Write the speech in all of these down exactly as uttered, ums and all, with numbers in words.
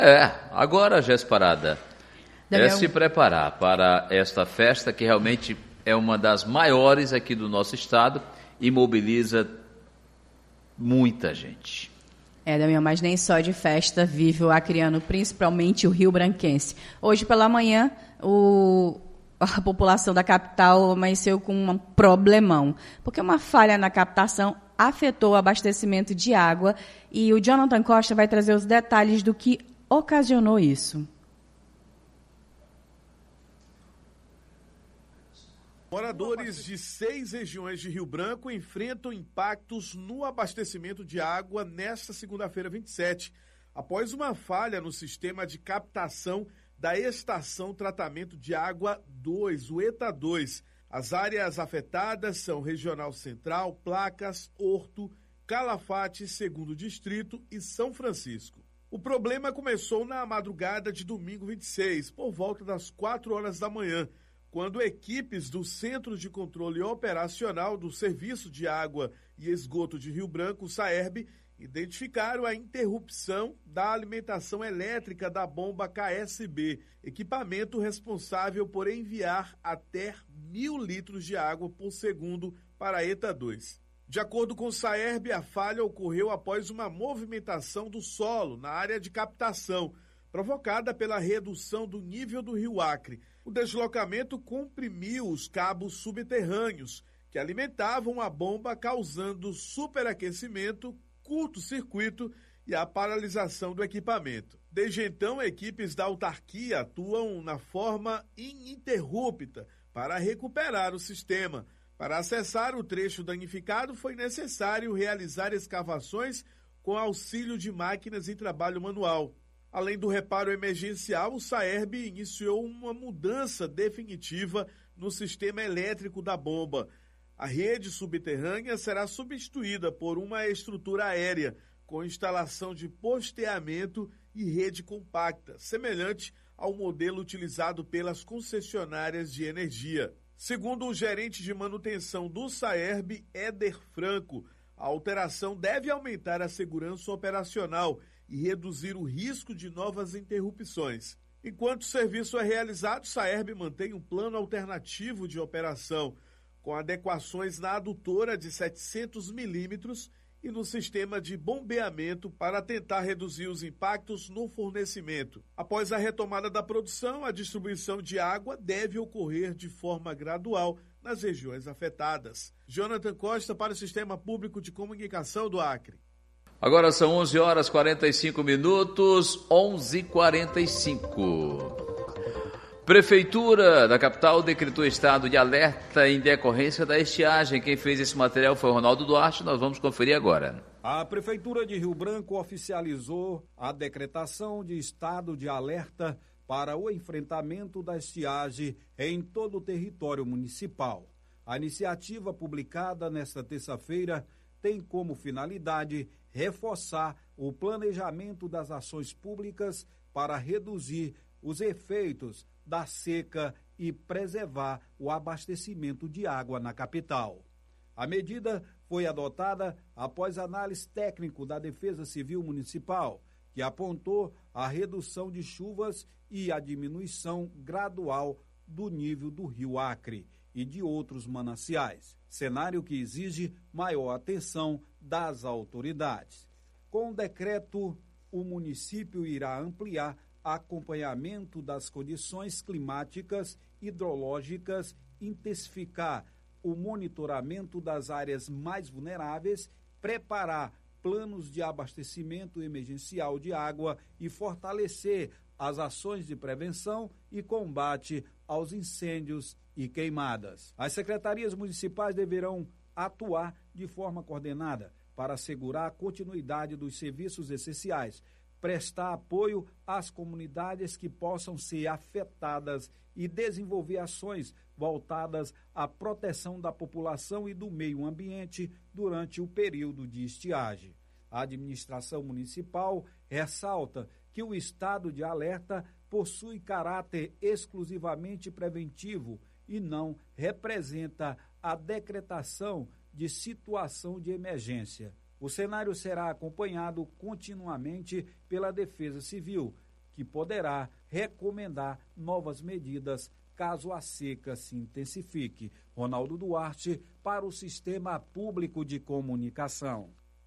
É, agora, Jéssica Parada, Daniel... é se preparar para esta festa que realmente é uma das maiores aqui do nosso estado e mobiliza muita gente. É, Damião, mas nem só de festa vive o acreano, principalmente o Rio Branquense. Hoje pela manhã, o, a população da capital amanheceu com um problemão, porque uma falha na captação afetou o abastecimento de água e o Jonathan Costa vai trazer os detalhes do que ocasionou isso. Moradores de seis regiões de Rio Branco enfrentam impactos no abastecimento de água nesta segunda-feira vinte e sete, após uma falha no sistema de captação da Estação Tratamento de Água dois, o ETA dois. As áreas afetadas são Regional Central, Placas, Horto, Calafate, Segundo Distrito e São Francisco. O problema começou na madrugada de domingo vinte e seis, por volta das quatro horas da manhã, quando equipes do Centro de Controle Operacional do Serviço de Água e Esgoto de Rio Branco, SAERB, identificaram a interrupção da alimentação elétrica da bomba K S B, equipamento responsável por enviar até mil litros de água por segundo para a ETA dois. De acordo com o SAERB, a falha ocorreu após uma movimentação do solo na área de captação, provocada pela redução do nível do Rio Acre. O deslocamento comprimiu os cabos subterrâneos que alimentavam a bomba, causando superaquecimento, curto-circuito e a paralisação do equipamento. Desde então, equipes da autarquia atuam na forma ininterrupta para recuperar o sistema. Para acessar o trecho danificado, foi necessário realizar escavações com auxílio de máquinas em trabalho manual. Além do reparo emergencial, o SAERB iniciou uma mudança definitiva no sistema elétrico da bomba. A rede subterrânea será substituída por uma estrutura aérea, com instalação de posteamento e rede compacta, semelhante ao modelo utilizado pelas concessionárias de energia. Segundo o gerente de manutenção do SAERB, Éder Franco, a alteração deve aumentar a segurança operacional e reduzir o risco de novas interrupções. Enquanto o serviço é realizado, o SAERB mantém um plano alternativo de operação, com adequações na adutora de setecentos milímetros e no sistema de bombeamento para tentar reduzir os impactos no fornecimento. Após a retomada da produção, a distribuição de água deve ocorrer de forma gradual nas regiões afetadas. Jonathan Costa para o Sistema Público de Comunicação do Acre. Agora são onze horas e quarenta e cinco minutos, onze e quarenta e cinco. Prefeitura da capital decretou estado de alerta em decorrência da estiagem. Quem fez esse material foi o Ronaldo Duarte, nós vamos conferir agora. A Prefeitura de Rio Branco oficializou a decretação de estado de alerta para o enfrentamento da estiagem em todo o território municipal. A iniciativa publicada nesta terça-feira tem como finalidade reforçar o planejamento das ações públicas para reduzir os efeitos da seca e preservar o abastecimento de água na capital. A medida foi adotada após análise técnica da Defesa Civil Municipal, que apontou a redução de chuvas e a diminuição gradual do nível do Rio Acre e de outros mananciais, cenário que exige maior atenção das autoridades. Com o decreto, o município irá ampliar acompanhamento das condições climáticas, hidrológicas, intensificar o monitoramento das áreas mais vulneráveis, preparar planos de abastecimento emergencial de água e fortalecer as ações de prevenção e combate aos incêndios e queimadas. As secretarias municipais deverão atuar de forma coordenada para assegurar a continuidade dos serviços essenciais, prestar apoio às comunidades que possam ser afetadas e desenvolver ações voltadas à proteção da população e do meio ambiente durante o período de estiagem. A administração municipal ressalta que o estado de alerta possui caráter exclusivamente preventivo e não representa a decretação de situação de emergência. O cenário será acompanhado continuamente pela Defesa Civil, que poderá recomendar novas medidas caso a seca se intensifique. Ronaldo Duarte, para o Sistema Público de Comunicação.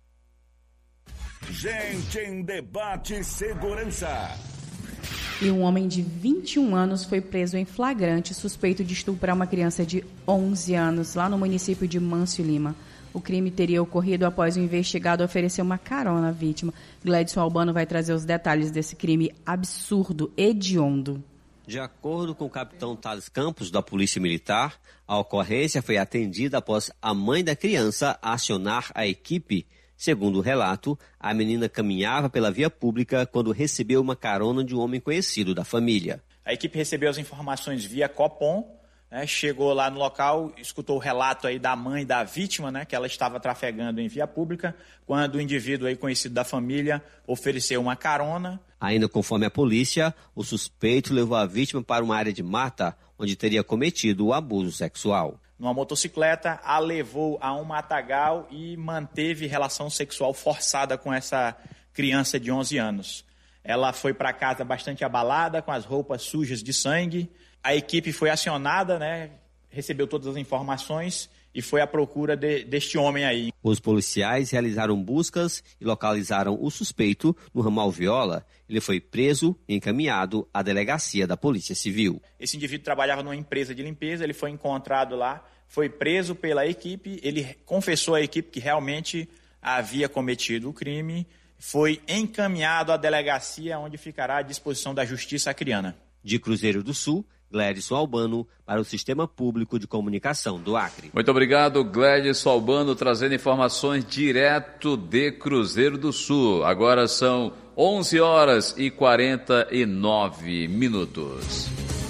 Gente em Debate, Segurança. E um homem de vinte e um anos foi preso em flagrante, suspeito de estuprar uma criança de onze anos, lá no município de Mâncio Lima. O crime teria ocorrido após o investigado oferecer uma carona à vítima. Gledson Albano vai trazer os detalhes desse crime absurdo, hediondo. De acordo com o capitão Thales Campos, da Polícia Militar, a ocorrência foi atendida após a mãe da criança acionar a equipe. Segundo o relato, a menina caminhava pela via pública quando recebeu uma carona de um homem conhecido da família. A equipe recebeu as informações via Copom, né, chegou lá no local, escutou o relato aí da mãe da vítima, né, que ela estava trafegando em via pública, quando o indivíduo aí conhecido da família ofereceu uma carona. Ainda conforme a polícia, o suspeito levou a vítima para uma área de mata, onde teria cometido o abuso sexual. Numa motocicleta, a levou a um matagal e manteve relação sexual forçada com essa criança de onze anos. Ela foi para casa bastante abalada, com as roupas sujas de sangue. A equipe foi acionada, né, recebeu todas as informações e foi à procura de, deste homem aí. Os policiais realizaram buscas e localizaram o suspeito no ramal Viola. Ele foi preso e encaminhado à delegacia da Polícia Civil. Esse indivíduo trabalhava numa empresa de limpeza, ele foi encontrado lá, foi preso pela equipe, ele confessou à equipe que realmente havia cometido o crime, foi encaminhado à delegacia onde ficará à disposição da Justiça Acreana. De Cruzeiro do Sul, Gledson Albano, para o Sistema Público de Comunicação do Acre. Muito obrigado, Gledson Albano, trazendo informações direto de Cruzeiro do Sul. Agora são onze horas e quarenta e nove minutos.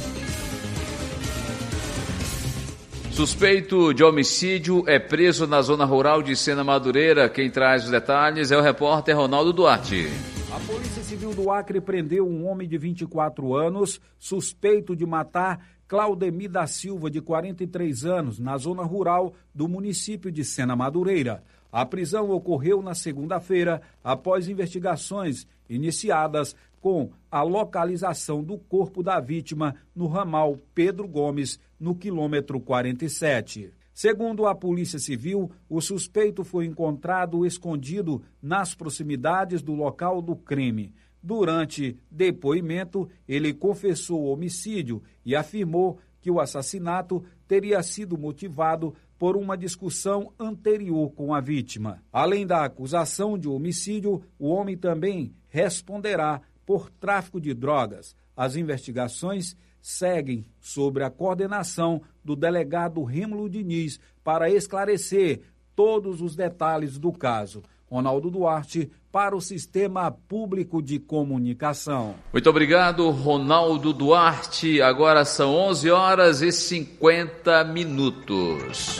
Suspeito de homicídio é preso na zona rural de Sena Madureira. Quem traz os detalhes é o repórter Ronaldo Duarte. A Polícia Civil do Acre prendeu um homem de vinte e quatro anos, suspeito de matar Claudemir da Silva, de quarenta e três anos, na zona rural do município de Sena Madureira. A prisão ocorreu na segunda-feira, após investigações iniciadas com a localização do corpo da vítima no ramal Pedro Gomes, no quilômetro quarenta e sete. Segundo a Polícia Civil, o suspeito foi encontrado escondido nas proximidades do local do crime. Durante depoimento, ele confessou o homicídio e afirmou que o assassinato teria sido motivado por uma discussão anterior com a vítima. Além da acusação de homicídio, o homem também responderá por tráfico de drogas. As investigações seguem sobre a coordenação do delegado Rêmulo Diniz para esclarecer todos os detalhes do caso. Ronaldo Duarte, para o Sistema Público de Comunicação. Muito obrigado, Ronaldo Duarte. Agora são onze horas e cinquenta minutos.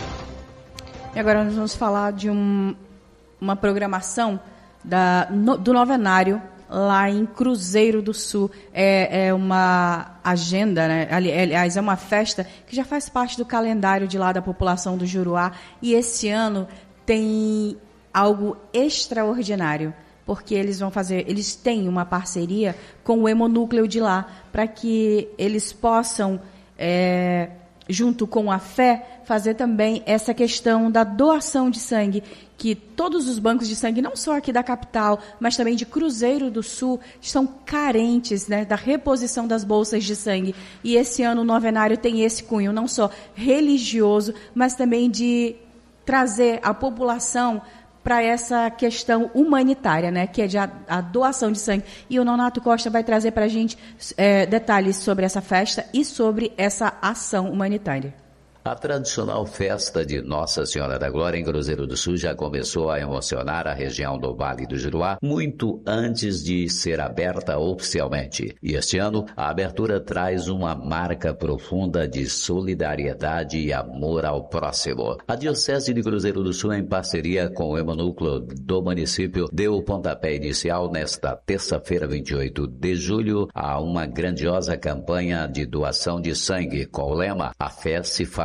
E agora nós vamos falar de um, uma programação da, no, do novenário lá em Cruzeiro do Sul. É, é uma agenda, né? Aliás, é uma festa que já faz parte do calendário de lá da população do Juruá. E esse ano tem algo extraordinário, porque eles vão fazer, eles têm uma parceria com o Hemonúcleo de lá, para que eles possam, é, junto com a fé, fazer também essa questão da doação de sangue, que todos os bancos de sangue, não só aqui da capital, mas também de Cruzeiro do Sul, estão carentes, né, da reposição das bolsas de sangue. E esse ano o novenário tem esse cunho, não só religioso, mas também de trazer a população para essa questão humanitária, né, que é de a, a doação de sangue. E o Nonato Costa vai trazer para a gente é, detalhes sobre essa festa e sobre essa ação humanitária. A tradicional festa de Nossa Senhora da Glória em Cruzeiro do Sul já começou a emocionar a região do Vale do Juruá muito antes de ser aberta oficialmente. E este ano, a abertura traz uma marca profunda de solidariedade e amor ao próximo. A Diocese de Cruzeiro do Sul, em parceria com o Hemonúcleo do município, deu o pontapé inicial nesta terça-feira, vinte e oito de julho, a uma grandiosa campanha de doação de sangue com o lema "A fé se faz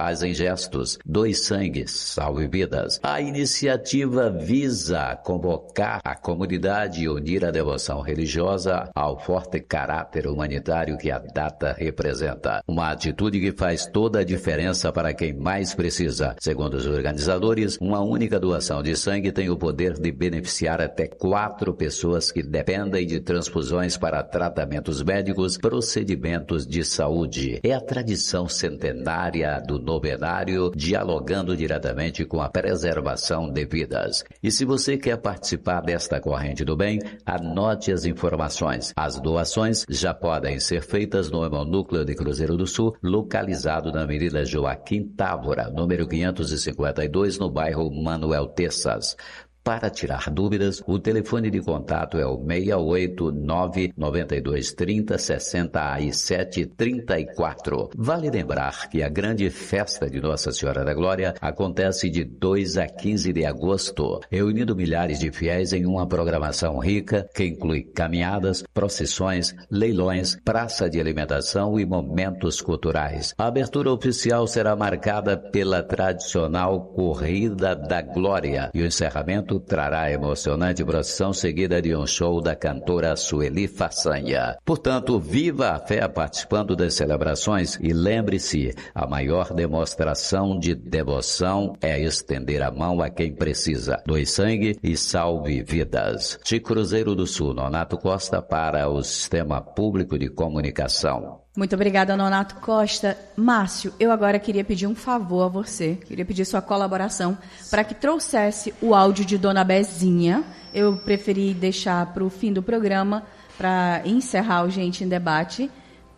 Paz em Gestos, Dois Sangues, Salve Vidas. A iniciativa visa convocar a comunidade e unir a devoção religiosa ao forte caráter humanitário que a data representa. Uma atitude que faz toda a diferença para quem mais precisa. Segundo os organizadores, uma única doação de sangue tem o poder de beneficiar até quatro pessoas que dependem de transfusões para tratamentos médicos, procedimentos de saúde. É a tradição centenária do novenário dialogando diretamente com a preservação de vidas. E se você quer participar desta corrente do bem, anote as informações. As doações já podem ser feitas no Hemonúcleo de Cruzeiro do Sul, localizado na Avenida Joaquim Távora, número quinhentos e cinquenta e dois, no bairro Manuel Tessas. Para tirar dúvidas, o telefone de contato é o seis oito nove nove dois três zero seis sete três quatro. Vale lembrar que a grande festa de Nossa Senhora da Glória acontece de dois a quinze de agosto, reunindo milhares de fiéis em uma programação rica que inclui caminhadas, procissões, leilões, praça de alimentação e momentos culturais. A abertura oficial será marcada pela tradicional Corrida da Glória e o encerramento trará a emocionante procissão seguida de um show da cantora Sueli Façanha. Portanto, viva a fé participando das celebrações e lembre-se, a maior demonstração de devoção é estender a mão a quem precisa. Doe sangue e salve vidas. De Cruzeiro do Sul, Nonato Costa para o Sistema Público de Comunicação. Muito obrigada, Nonato Costa. Márcio, eu agora queria pedir um favor a você, queria pedir sua colaboração para que trouxesse o áudio de Dona Bezinha. Eu preferi deixar para o fim do programa, para encerrar o Gente em Debate,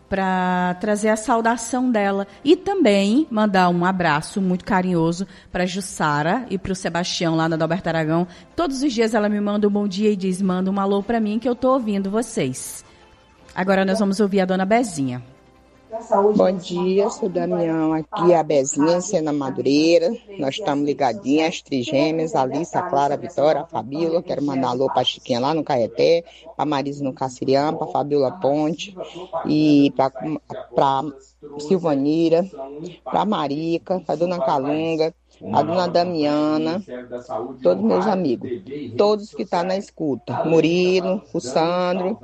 para trazer a saudação dela e também mandar um abraço muito carinhoso para a Jussara e para o Sebastião lá na Adalberto Aragão. Todos os dias ela me manda um bom dia e diz, manda um alô para mim que eu estou ouvindo vocês. Agora nós vamos ouvir a Dona Bezinha. Bom dia, sou Damião, aqui é a Bezinha, Sena Madureira. Nós estamos ligadinhas, as trigêmeas, a Alice, a Clara, a Vitória, a Fabíola. Quero mandar alô para a Chiquinha lá no Caeté, para a Marisa no Cacirião, para a Fabíola Ponte, e para a Silvanira, para a Marica, para a Dona Calunga, a Dona Damiana, todos meus amigos, todos que estão na escuta, Murilo, o Sandro,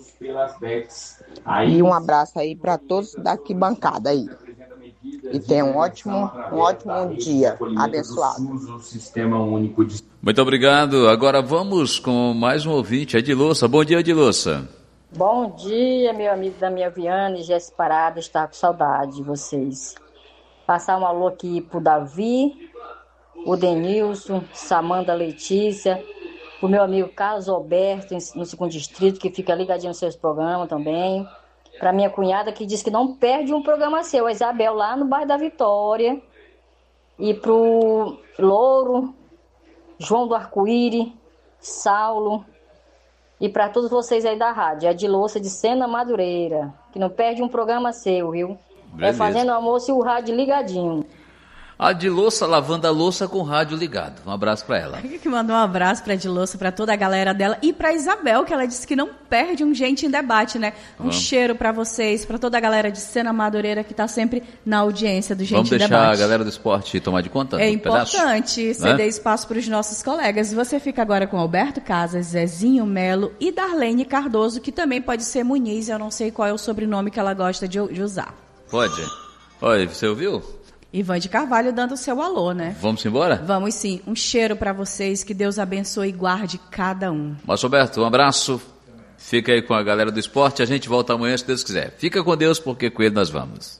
e um abraço aí para todos daqui bancada aí. E tenha um ótimo, um ótimo dia, abençoado. Muito obrigado. Agora vamos com mais um ouvinte, Edilossa. Bom dia, Edilossa. Bom dia, meu amigo Damião Viana e Jéssica Parada, está com saudade de vocês. Passar um alô aqui pro Davi, o Denilson, Samanda Letícia, pro meu amigo Carlos Alberto, no segundo distrito, que fica ligadinho nos seus programas também. Pra minha cunhada, que diz que não perde um programa seu, a Isabel, lá no bairro da Vitória. E pro Louro, João do Arco-Íris, Saulo. E para todos vocês aí da rádio, a Edilossa de Sena Madureira, que não perde um programa seu, viu? Beleza. É fazendo almoço e o rádio ligadinho. A Edilossa lavando a louça com o rádio ligado. Um abraço para ela. Que mandou um abraço para a Edilossa, para toda a galera dela e para Isabel, que ela disse que não perde um Gente em Debate, né? Um Vamos. cheiro para vocês, para toda a galera de Sena Madureira que está sempre na audiência do Gente Vamos em Debate. Vamos deixar a galera do esporte tomar de conta? É um importante pedaço, ceder né? espaço para os nossos colegas. E você fica agora com Alberto Casas, Zezinho Melo e Darlene Cardoso, que também pode ser Muniz, eu não sei qual é o sobrenome que ela gosta de, de usar. Pode. Oi, você ouviu? Ivan de Carvalho dando o seu alô, né? Vamos embora? Vamos sim. Um cheiro para vocês, que Deus abençoe e guarde cada um. Márcio Roberto, um abraço. Fica aí com a galera do esporte. A gente volta amanhã, se Deus quiser. Fica com Deus, porque com ele nós vamos.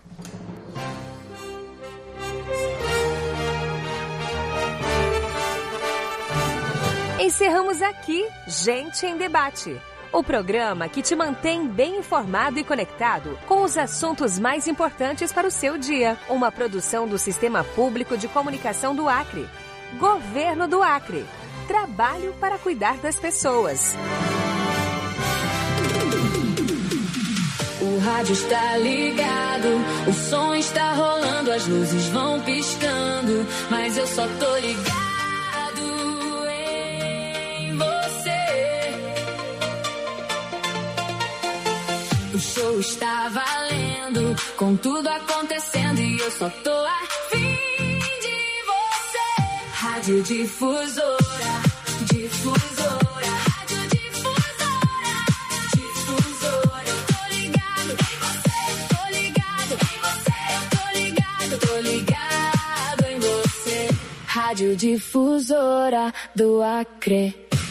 Encerramos aqui Gente em Debate. O programa que te mantém bem informado e conectado com os assuntos mais importantes para o seu dia. Uma produção do Sistema Público de Comunicação do Acre. Governo do Acre. Trabalho para cuidar das pessoas. O rádio está ligado, o som está rolando, as luzes vão piscando, mas eu só tô ligado. O show está valendo, com tudo acontecendo e eu só tô afim de você. Rádio Difusora, Difusora, Rádio Difusora, Difusora. Eu tô ligado em você, tô ligado em você, tô ligado, tô ligado em você. Rádio Difusora do Acre.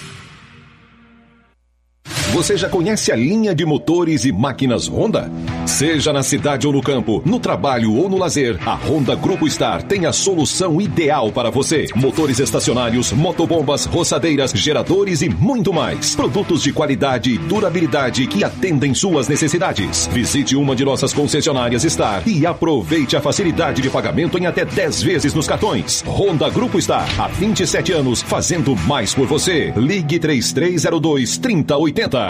Você já conhece a linha de motores e máquinas Honda? Seja na cidade ou no campo, no trabalho ou no lazer, a Honda Grupo Star tem a solução ideal para você. Motores estacionários, motobombas, roçadeiras, geradores e muito mais. Produtos de qualidade e durabilidade que atendem suas necessidades. Visite uma de nossas concessionárias Star e aproveite a facilidade de pagamento em até dez vezes nos cartões. Honda Grupo Star, há vinte e sete anos, fazendo mais por você. Ligue três três zero dois, três zero oito zero.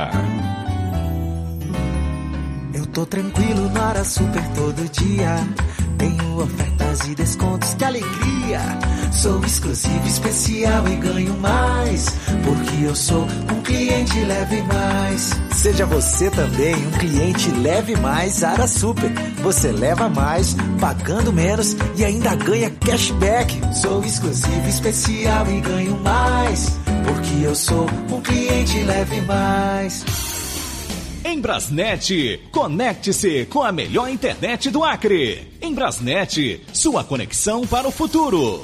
Eu tô tranquilo na Ara Super todo dia. Tenho ofertas e descontos, que alegria! Sou exclusivo, especial e ganho mais, porque eu sou um cliente Leve Mais. Seja você também um cliente Leve Mais Ara Super. Você leva mais, pagando menos e ainda ganha cashback. Sou exclusivo, especial e ganho mais, porque eu sou um cliente Leve Mais. Em Brasnet, conecte-se com a melhor internet do Acre. Em Brasnet, sua conexão para o futuro.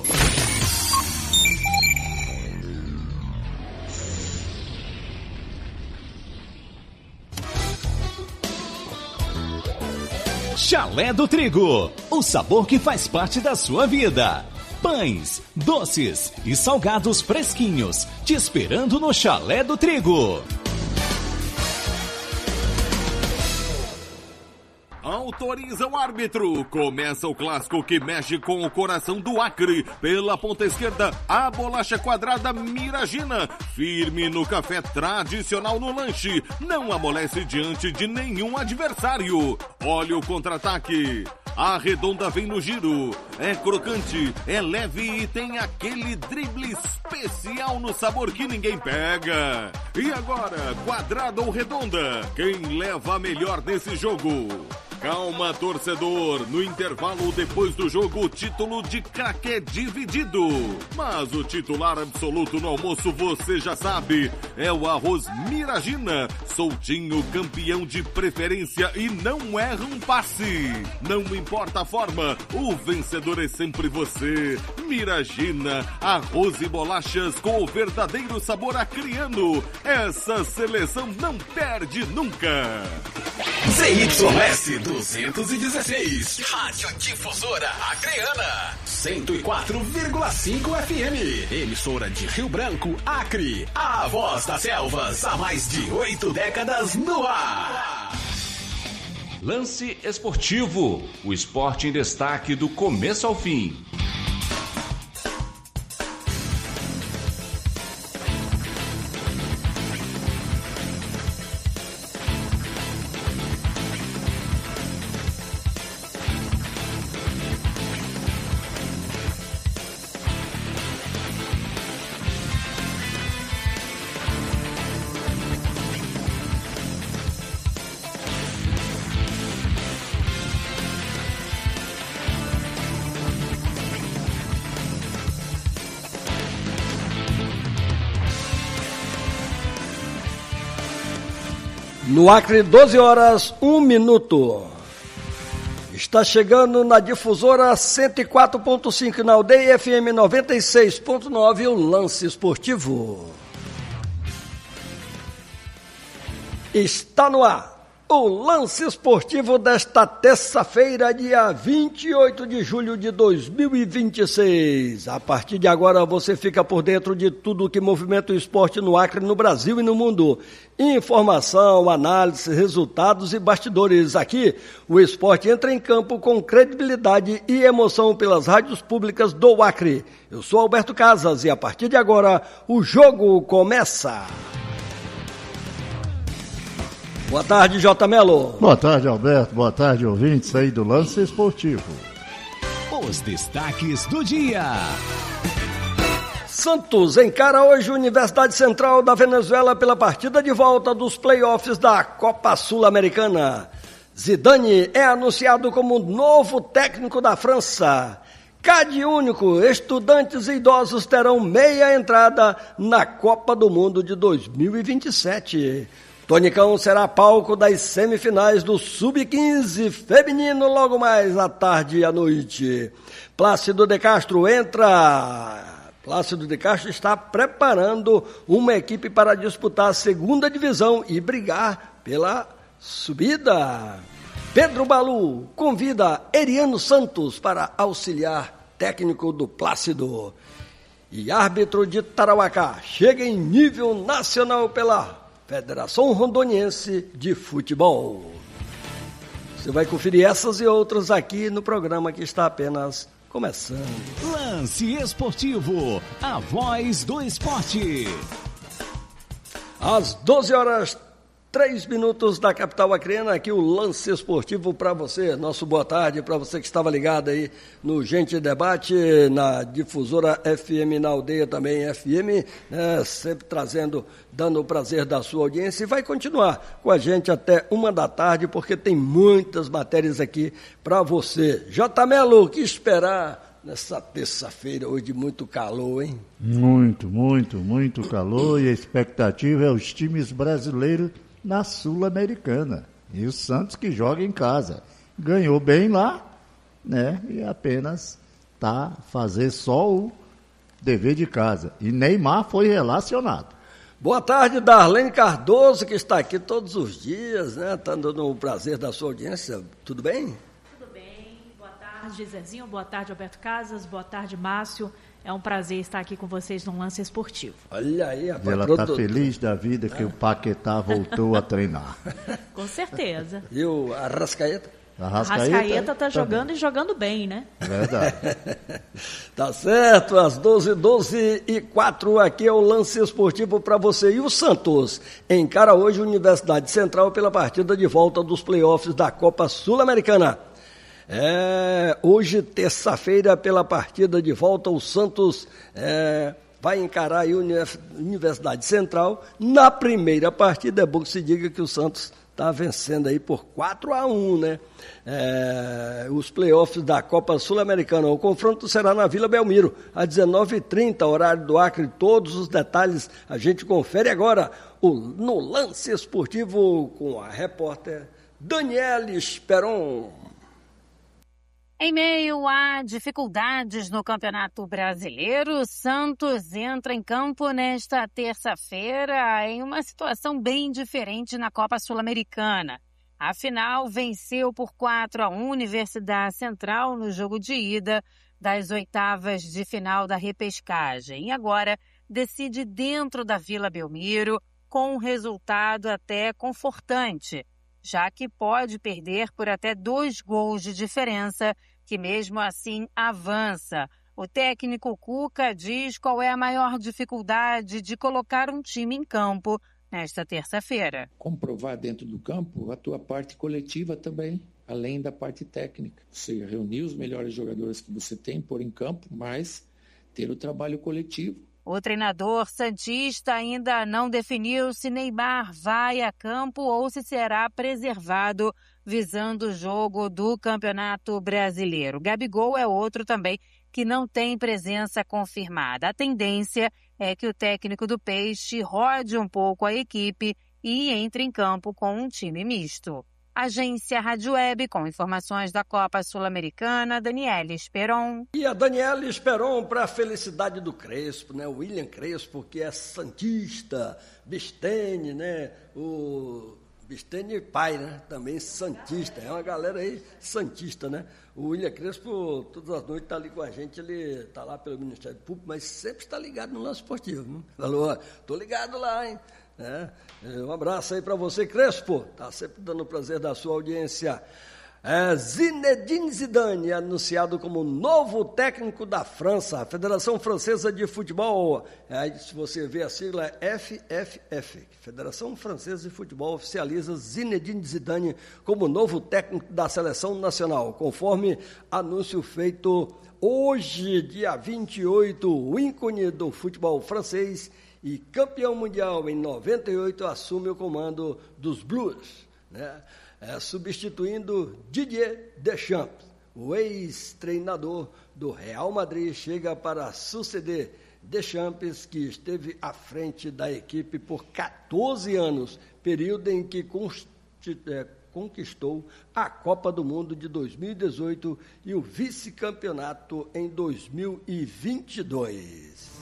Chalé do Trigo, o sabor que faz parte da sua vida. Pães, doces e salgados fresquinhos, te esperando no Chalé do Trigo. Autoriza o árbitro. Começa o clássico que mexe com o coração do Acre. Pela ponta esquerda, a bolacha quadrada Miragina. Firme no café tradicional no lanche. Não amolece diante de nenhum adversário. Olha o contra-ataque. A redonda vem no giro. É crocante, é leve e tem aquele drible especial no sabor que ninguém pega. E agora, quadrada ou redonda? Quem leva a melhor nesse jogo? Calma, torcedor. No intervalo ou depois do jogo, o título de craque é dividido. Mas o titular absoluto no almoço, você já sabe, é o arroz Miragina. Soltinho, campeão de preferência e não erra um passe. Não importa a forma, o vencedor é sempre você. Miragina, arroz e bolachas com o verdadeiro sabor acreano. Essa seleção não perde nunca. Z Y S duzentos e dezesseis, Rádio Difusora Acreana, cento e quatro vírgula cinco F M, emissora de Rio Branco, Acre, a voz das selvas, há mais de oito décadas no ar. Lance Esportivo, o esporte em destaque do começo ao fim. No Acre, doze horas, um minuto. Está chegando na Difusora cento e quatro ponto cinco, na Aldeia F M noventa e seis ponto nove, o Lance Esportivo. Está no ar o Lance Esportivo desta terça-feira, dia vinte e oito de julho de dois mil e vinte e seis. A partir de agora você fica por dentro de tudo que movimenta o esporte no Acre, no Brasil e no mundo. Informação, análise, resultados e bastidores. Aqui, o esporte entra em campo com credibilidade e emoção pelas rádios públicas do Acre. Eu sou Alberto Casas e a partir de agora o jogo começa. Boa tarde, J. Melo. Boa tarde, Alberto. Boa tarde, ouvintes aí do Lance Esportivo. Os destaques do dia. Santos encara hoje a Universidade Central da Venezuela pela partida de volta dos playoffs da Copa Sul-Americana. Zidane é anunciado como novo técnico da França. Cade único, estudantes e idosos terão meia entrada na Copa do Mundo de dois mil e vinte e sete. Tonicão será palco das semifinais do sub quinze feminino logo mais à tarde e à noite. Plácido de Castro entra... Plácido de Castro está preparando uma equipe para disputar a segunda divisão e brigar pela subida. Pedro Balu convida Eriano Santos para auxiliar técnico do Plácido. E árbitro de Tarauacá chega em nível nacional pela Federação Rondoniense de Futebol. Você vai conferir essas e outras aqui no programa que está apenas começando. Lance Esportivo, a voz do esporte. Às doze horas, três minutos da capital acreana, aqui o Lance Esportivo para você. Nosso boa tarde para você que estava ligado aí no Gente Debate, na difusora F M, na aldeia também F M, né, sempre trazendo, dando o prazer da sua audiência, e vai continuar com a gente até uma da tarde, porque tem muitas matérias aqui para você. J. Melo, o que esperar nessa terça-feira hoje de muito calor, hein? Muito, muito, muito calor, e a expectativa é os times brasileiros na Sul-Americana. E o Santos que joga em casa. Ganhou bem lá, né? E apenas tá fazer só o dever de casa. E Neymar foi relacionado. Boa tarde, Darlene Cardoso, que está aqui todos os dias, né? Está dando o prazer da sua audiência. Tudo bem? Tudo bem. Boa tarde, Zezinho. Boa tarde, Alberto Casas. Boa tarde, Márcio. É um prazer estar aqui com vocês no Lance Esportivo. Olha aí, rapaz. Ela está feliz da vida que ah. o Paquetá voltou a treinar. Com certeza. E o Arrascaeta? A Arrascaeta está jogando tá e jogando bem, né? Verdade. Tá certo, às doze, doze e quatro, aqui é o Lance Esportivo para você. E o Santos encara hoje a Universidade Central pela partida de volta dos playoffs da Copa Sul-Americana. É, hoje, terça-feira, pela partida de volta, o Santos é, vai encarar a Universidade Central. Na primeira partida, é bom que se diga que o Santos está vencendo aí por quatro a um, né? É, os playoffs da Copa Sul-Americana. O confronto será na Vila Belmiro, às dezenove e trinta, horário do Acre. Todos os detalhes a gente confere agora o, no Lance Esportivo com a repórter Daniele Esperon. Em meio a dificuldades no Campeonato Brasileiro, Santos entra em campo nesta terça-feira em uma situação bem diferente na Copa Sul-Americana. Afinal, venceu por quatro a um a Universidade Central no jogo de ida das oitavas de final da repescagem. E agora decide dentro da Vila Belmiro com um resultado até confortante, já que pode perder por até dois gols de diferença, que mesmo assim avança. O técnico Cuca diz qual é a maior dificuldade de colocar um time em campo nesta terça-feira. Comprovar dentro do campo a tua parte coletiva também, além da parte técnica. Você reunir os melhores jogadores que você tem, pôr em campo, mas ter o trabalho coletivo. O treinador santista ainda não definiu se Neymar vai a campo ou se será preservado visando o jogo do Campeonato Brasileiro. Gabigol é outro também que não tem presença confirmada. A tendência é que o técnico do Peixe rode um pouco a equipe e entre em campo com um time misto. Agência Rádio Web, com informações da Copa Sul-Americana, Daniele Esperon. E a Daniele Esperon para a felicidade do Crespo, né? O William Crespo, que é santista, Bistene, né? O Bistene pai, né? Também santista. É uma galera aí santista, né? O William Crespo, todas as noites está ali com a gente, ele está lá pelo Ministério Público, mas sempre está ligado no Lance Esportivo. Né? Falou, ó, tô ligado lá, hein? É, um abraço aí para você, Crespo. Tá sempre dando o prazer da sua audiência. É, Zinedine Zidane, anunciado como novo técnico da França, a Federação Francesa de Futebol. É, se você vê a sigla, é F F F. Federação Francesa de Futebol oficializa Zinedine Zidane como novo técnico da Seleção Nacional, conforme anúncio feito hoje, dia vinte e oito, o ícone do futebol francês e campeão mundial em noventa e oito assume o comando dos Blues, né? É, substituindo Didier Deschamps. O ex-treinador do Real Madrid chega para suceder Deschamps, que esteve à frente da equipe por quatorze anos, período em que conquistou a Copa do Mundo de dois mil e dezoito e o vice-campeonato em dois mil e vinte e dois.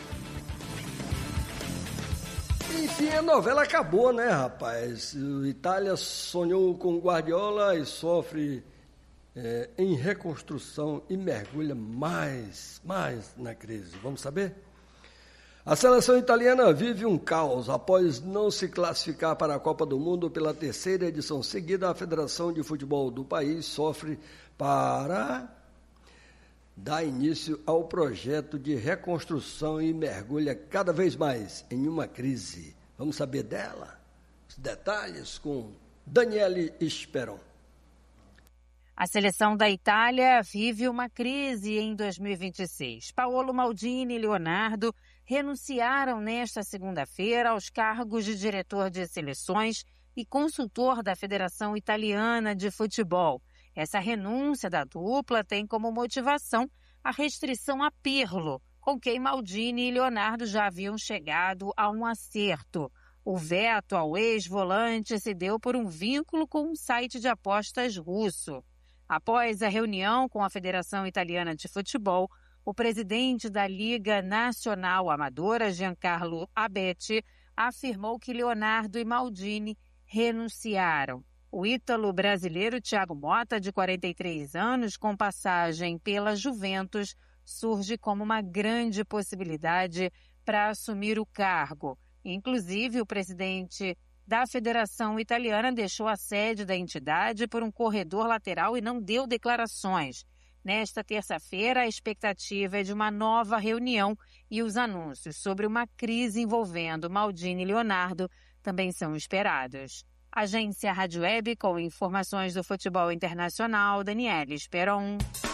Enfim, a novela acabou, né, rapaz? O Itália sonhou com Guardiola e sofre é, em reconstrução e mergulha mais, mais na crise. Vamos saber? A seleção italiana vive um caos após não se classificar para a Copa do Mundo pela terceira edição seguida. A Federação de Futebol do país sofre para dar início ao projeto de reconstrução e mergulha cada vez mais em uma crise. Vamos saber dela? Os detalhes com Daniele Esperon. A seleção da Itália vive uma crise em dois mil e vinte e seis. Paolo Maldini e Leonardo renunciaram nesta segunda-feira aos cargos de diretor de seleções e consultor da Federação Italiana de Futebol. Essa renúncia da dupla tem como motivação a restrição a Pirlo, com quem Maldini e Leonardo já haviam chegado a um acerto. O veto ao ex-volante se deu por um vínculo com um site de apostas russo. Após a reunião com a Federação Italiana de Futebol, o presidente da Liga Nacional Amadora, Giancarlo Abete, afirmou que Leonardo e Maldini renunciaram. O ítalo-brasileiro Thiago Motta, de quarenta e três anos, com passagem pela Juventus, surge como uma grande possibilidade para assumir o cargo. Inclusive, o presidente da Federação Italiana deixou a sede da entidade por um corredor lateral e não deu declarações. Nesta terça-feira, a expectativa é de uma nova reunião e os anúncios sobre uma crise envolvendo Maldini e Leonardo também são esperados. Agência Rádio Web, com informações do futebol internacional, Daniele Esperon.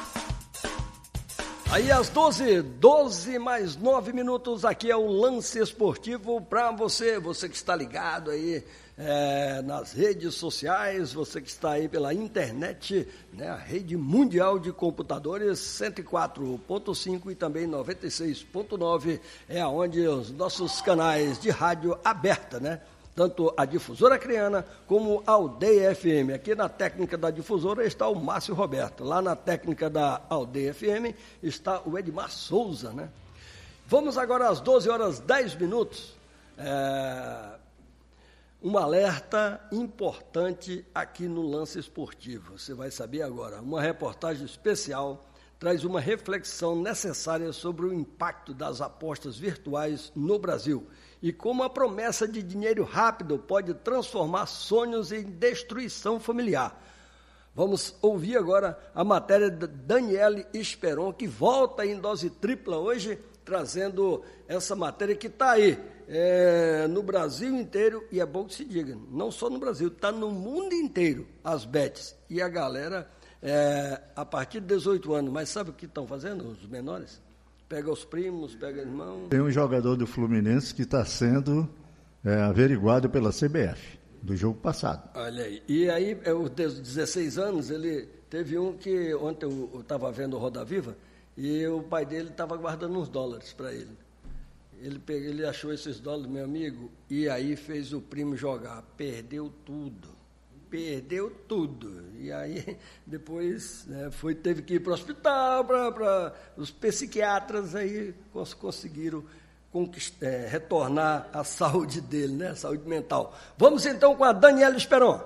Aí às doze, doze mais nove minutos, aqui é o Lance Esportivo para você, você que está ligado aí é, nas redes sociais, você que está aí pela internet, né, a rede mundial de computadores, cento e quatro ponto cinco e também noventa e seis ponto nove, é onde os nossos canais de rádio aberta, né? Tanto a Difusora Acreana como a Aldeia F M. Aqui na técnica da Difusora está o Márcio Roberto. Lá na técnica da Aldeia F M está o Edmar Souza, né? Vamos agora às doze horas e dez minutos. É... Um alerta importante aqui no Lance Esportivo. Você vai saber agora. Uma reportagem especial traz uma reflexão necessária sobre o impacto das apostas virtuais no Brasil e como a promessa de dinheiro rápido pode transformar sonhos em destruição familiar. Vamos ouvir agora a matéria da Daniele Esperon, que volta em dose tripla hoje, trazendo essa matéria que está aí é, no Brasil inteiro, e é bom que se diga, não só no Brasil, está no mundo inteiro as bets. E a galera, é, a partir de dezoito anos, mas sabe o que estão fazendo os menores? Pega os primos, pega irmãos. Tem um jogador do Fluminense que está sendo é, averiguado pela C B F, do jogo passado. Olha aí. E aí, os dezesseis anos, ele teve um que ontem eu estava vendo o Roda Viva e o pai dele estava guardando uns dólares para ele. Ele, pegou, ele achou esses dólares, meu amigo, e aí fez o primo jogar. Perdeu tudo. Perdeu tudo. E aí, depois, né, foi, teve que ir para o hospital, para os psiquiatras, aí conseguiram conquistar, é, retornar a saúde dele, né, a saúde mental. Vamos então com a Daniela Esperon.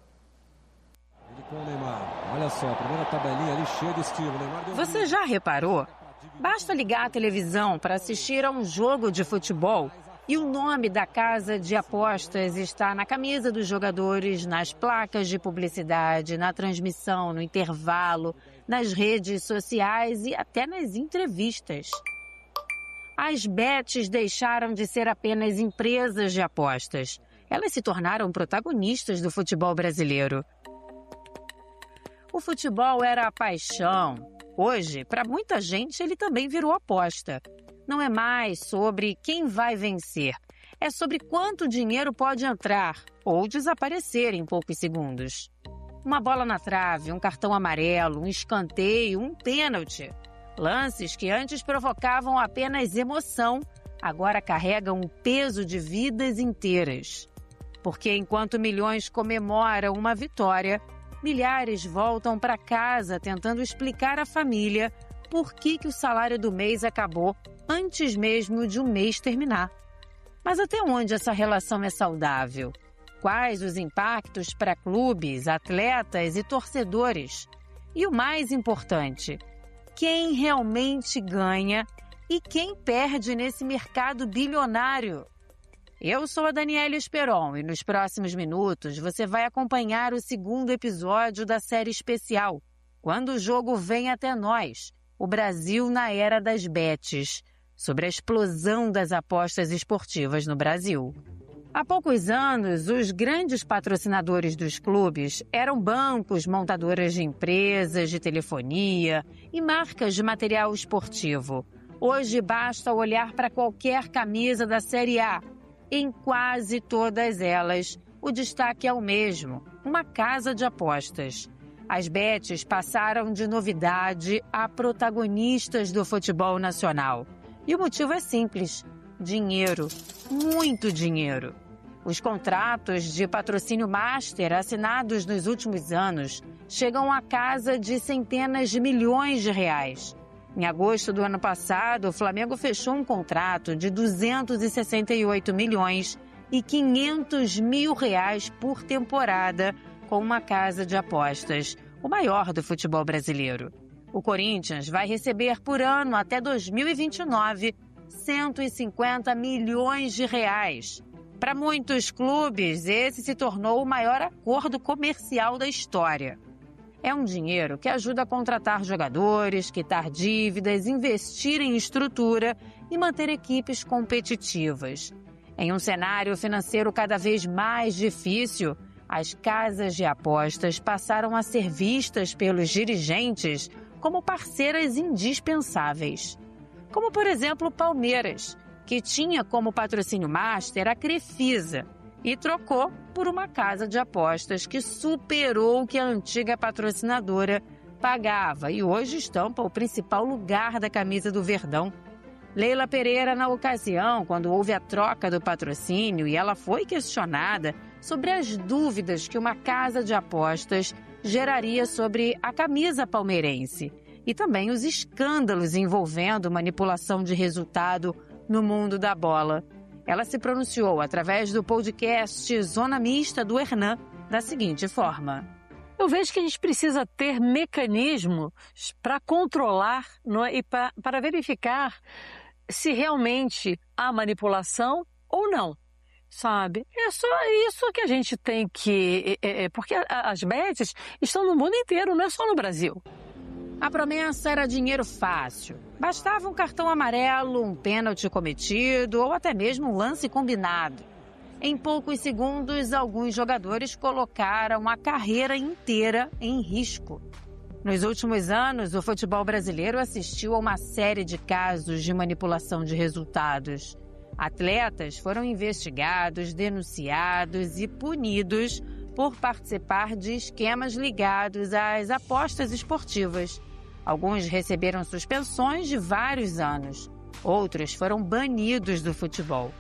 Ele com o Neymar. Olha só, a primeira tabelinha ali cheia de estilo. Neymar deu... Você já reparou? Basta ligar a televisão para assistir a um jogo de futebol E o nome da casa de apostas está na camisa dos jogadores, nas placas de publicidade, na transmissão, no intervalo, nas redes sociais e até nas entrevistas. As bets deixaram de ser apenas empresas de apostas. Elas se tornaram protagonistas do futebol brasileiro. O futebol era a paixão. Hoje, para muita gente, ele também virou aposta. Não é mais sobre quem vai vencer. É sobre quanto dinheiro pode entrar ou desaparecer em poucos segundos. Uma bola na trave, um cartão amarelo, um escanteio, um pênalti. Lances que antes provocavam apenas emoção, agora carregam um peso de vidas inteiras. Porque enquanto milhões comemoram uma vitória, milhares voltam para casa tentando explicar à família por que, que o salário do mês acabou antes mesmo de um mês terminar. Mas até onde essa relação é saudável? Quais os impactos para clubes, atletas e torcedores? E o mais importante, quem realmente ganha e quem perde nesse mercado bilionário? Eu sou a Daniela Esperon e nos próximos minutos você vai acompanhar o segundo episódio da série especial, Quando o Jogo Vem Até Nós, o Brasil na Era das Bets, sobre a explosão das apostas esportivas no Brasil. Há poucos anos, os grandes patrocinadores dos clubes eram bancos, montadoras de empresas, de telefonia e marcas de material esportivo. Hoje basta olhar para qualquer camisa da Série A. Em quase todas elas, o destaque é o mesmo, uma casa de apostas. As bets passaram de novidade a protagonistas do futebol nacional. E o motivo é simples: dinheiro, muito dinheiro. Os contratos de patrocínio master assinados nos últimos anos chegam à casa de centenas de milhões de reais. Em agosto do ano passado, o Flamengo fechou um contrato de duzentos e sessenta e oito milhões e quinhentos mil reais por temporada com uma casa de apostas, o maior do futebol brasileiro. O Corinthians vai receber por ano até dois mil e vinte e nove cento e cinquenta milhões de reais. Para muitos clubes, esse se tornou o maior acordo comercial da história. É um dinheiro que ajuda a contratar jogadores, quitar dívidas, investir em estrutura e manter equipes competitivas. Em um cenário financeiro cada vez mais difícil, as casas de apostas passaram a ser vistas pelos dirigentes como parceiras indispensáveis. Como, por exemplo, o Palmeiras, que tinha como patrocínio master a Crefisa e trocou por uma casa de apostas que superou o que a antiga patrocinadora pagava e hoje estampa o principal lugar da camisa do Verdão. Leila Pereira, na ocasião, quando houve a troca do patrocínio e ela foi questionada sobre as dúvidas que uma casa de apostas geraria sobre a camisa palmeirense e também os escândalos envolvendo manipulação de resultado no mundo da bola. Ela se pronunciou através do podcast Zona Mista do Hernan da seguinte forma: eu vejo que a gente precisa ter mecanismos para controlar, não é? E pra, para verificar se realmente há manipulação ou não, sabe? É só isso que a gente tem que... É, é, porque as bets estão no mundo inteiro, não é só no Brasil. A promessa era dinheiro fácil. Bastava um cartão amarelo, um pênalti cometido ou até mesmo um lance combinado. Em poucos segundos, alguns jogadores colocaram a carreira inteira em risco. Nos últimos anos, o futebol brasileiro assistiu a uma série de casos de manipulação de resultados. Atletas foram investigados, denunciados e punidos por participar de esquemas ligados às apostas esportivas. Alguns receberam suspensões de vários anos. Outros foram banidos do futebol.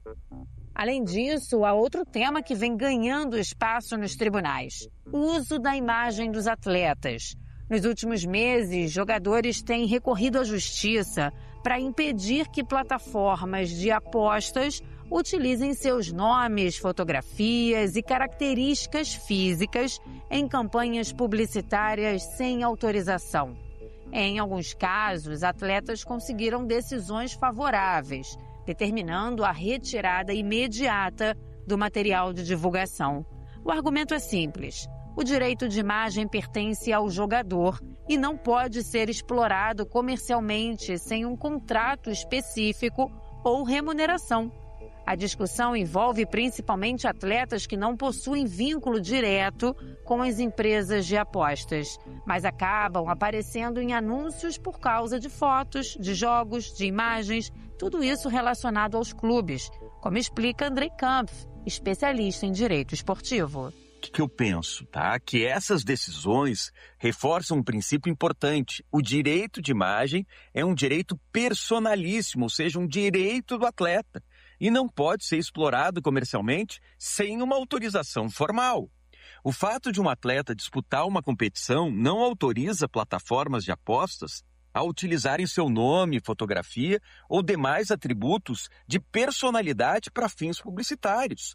Além disso, há outro tema que vem ganhando espaço nos tribunais: o uso da imagem dos atletas. Nos últimos meses, jogadores têm recorrido à justiça para impedir que plataformas de apostas utilizem seus nomes, fotografias e características físicas em campanhas publicitárias sem autorização. Em alguns casos, atletas conseguiram decisões favoráveis, determinando a retirada imediata do material de divulgação. O argumento é simples. O direito de imagem pertence ao jogador e não pode ser explorado comercialmente sem um contrato específico ou remuneração. A discussão envolve principalmente atletas que não possuem vínculo direto com as empresas de apostas, mas acabam aparecendo em anúncios por causa de fotos, de jogos, de imagens, tudo isso relacionado aos clubes, como explica Andrei Kampf, especialista em direito esportivo. O que, que eu penso, tá? Que essas decisões reforçam um princípio importante. O direito de imagem é um direito personalíssimo, ou seja, um direito do atleta. E não pode ser explorado comercialmente sem uma autorização formal. O fato de um atleta disputar uma competição não autoriza plataformas de apostas a utilizarem seu nome, fotografia ou demais atributos de personalidade para fins publicitários.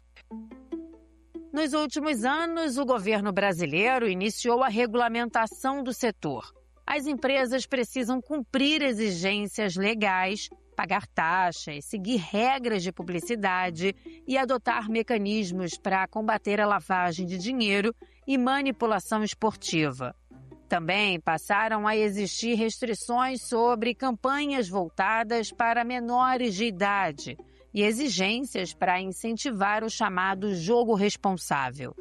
Nos últimos anos, o governo brasileiro iniciou a regulamentação do setor. As empresas precisam cumprir exigências legais, pagar taxas, seguir regras de publicidade e adotar mecanismos para combater a lavagem de dinheiro e manipulação esportiva. Também passaram a existir restrições sobre campanhas voltadas para menores de idade e exigências para incentivar o chamado jogo responsável.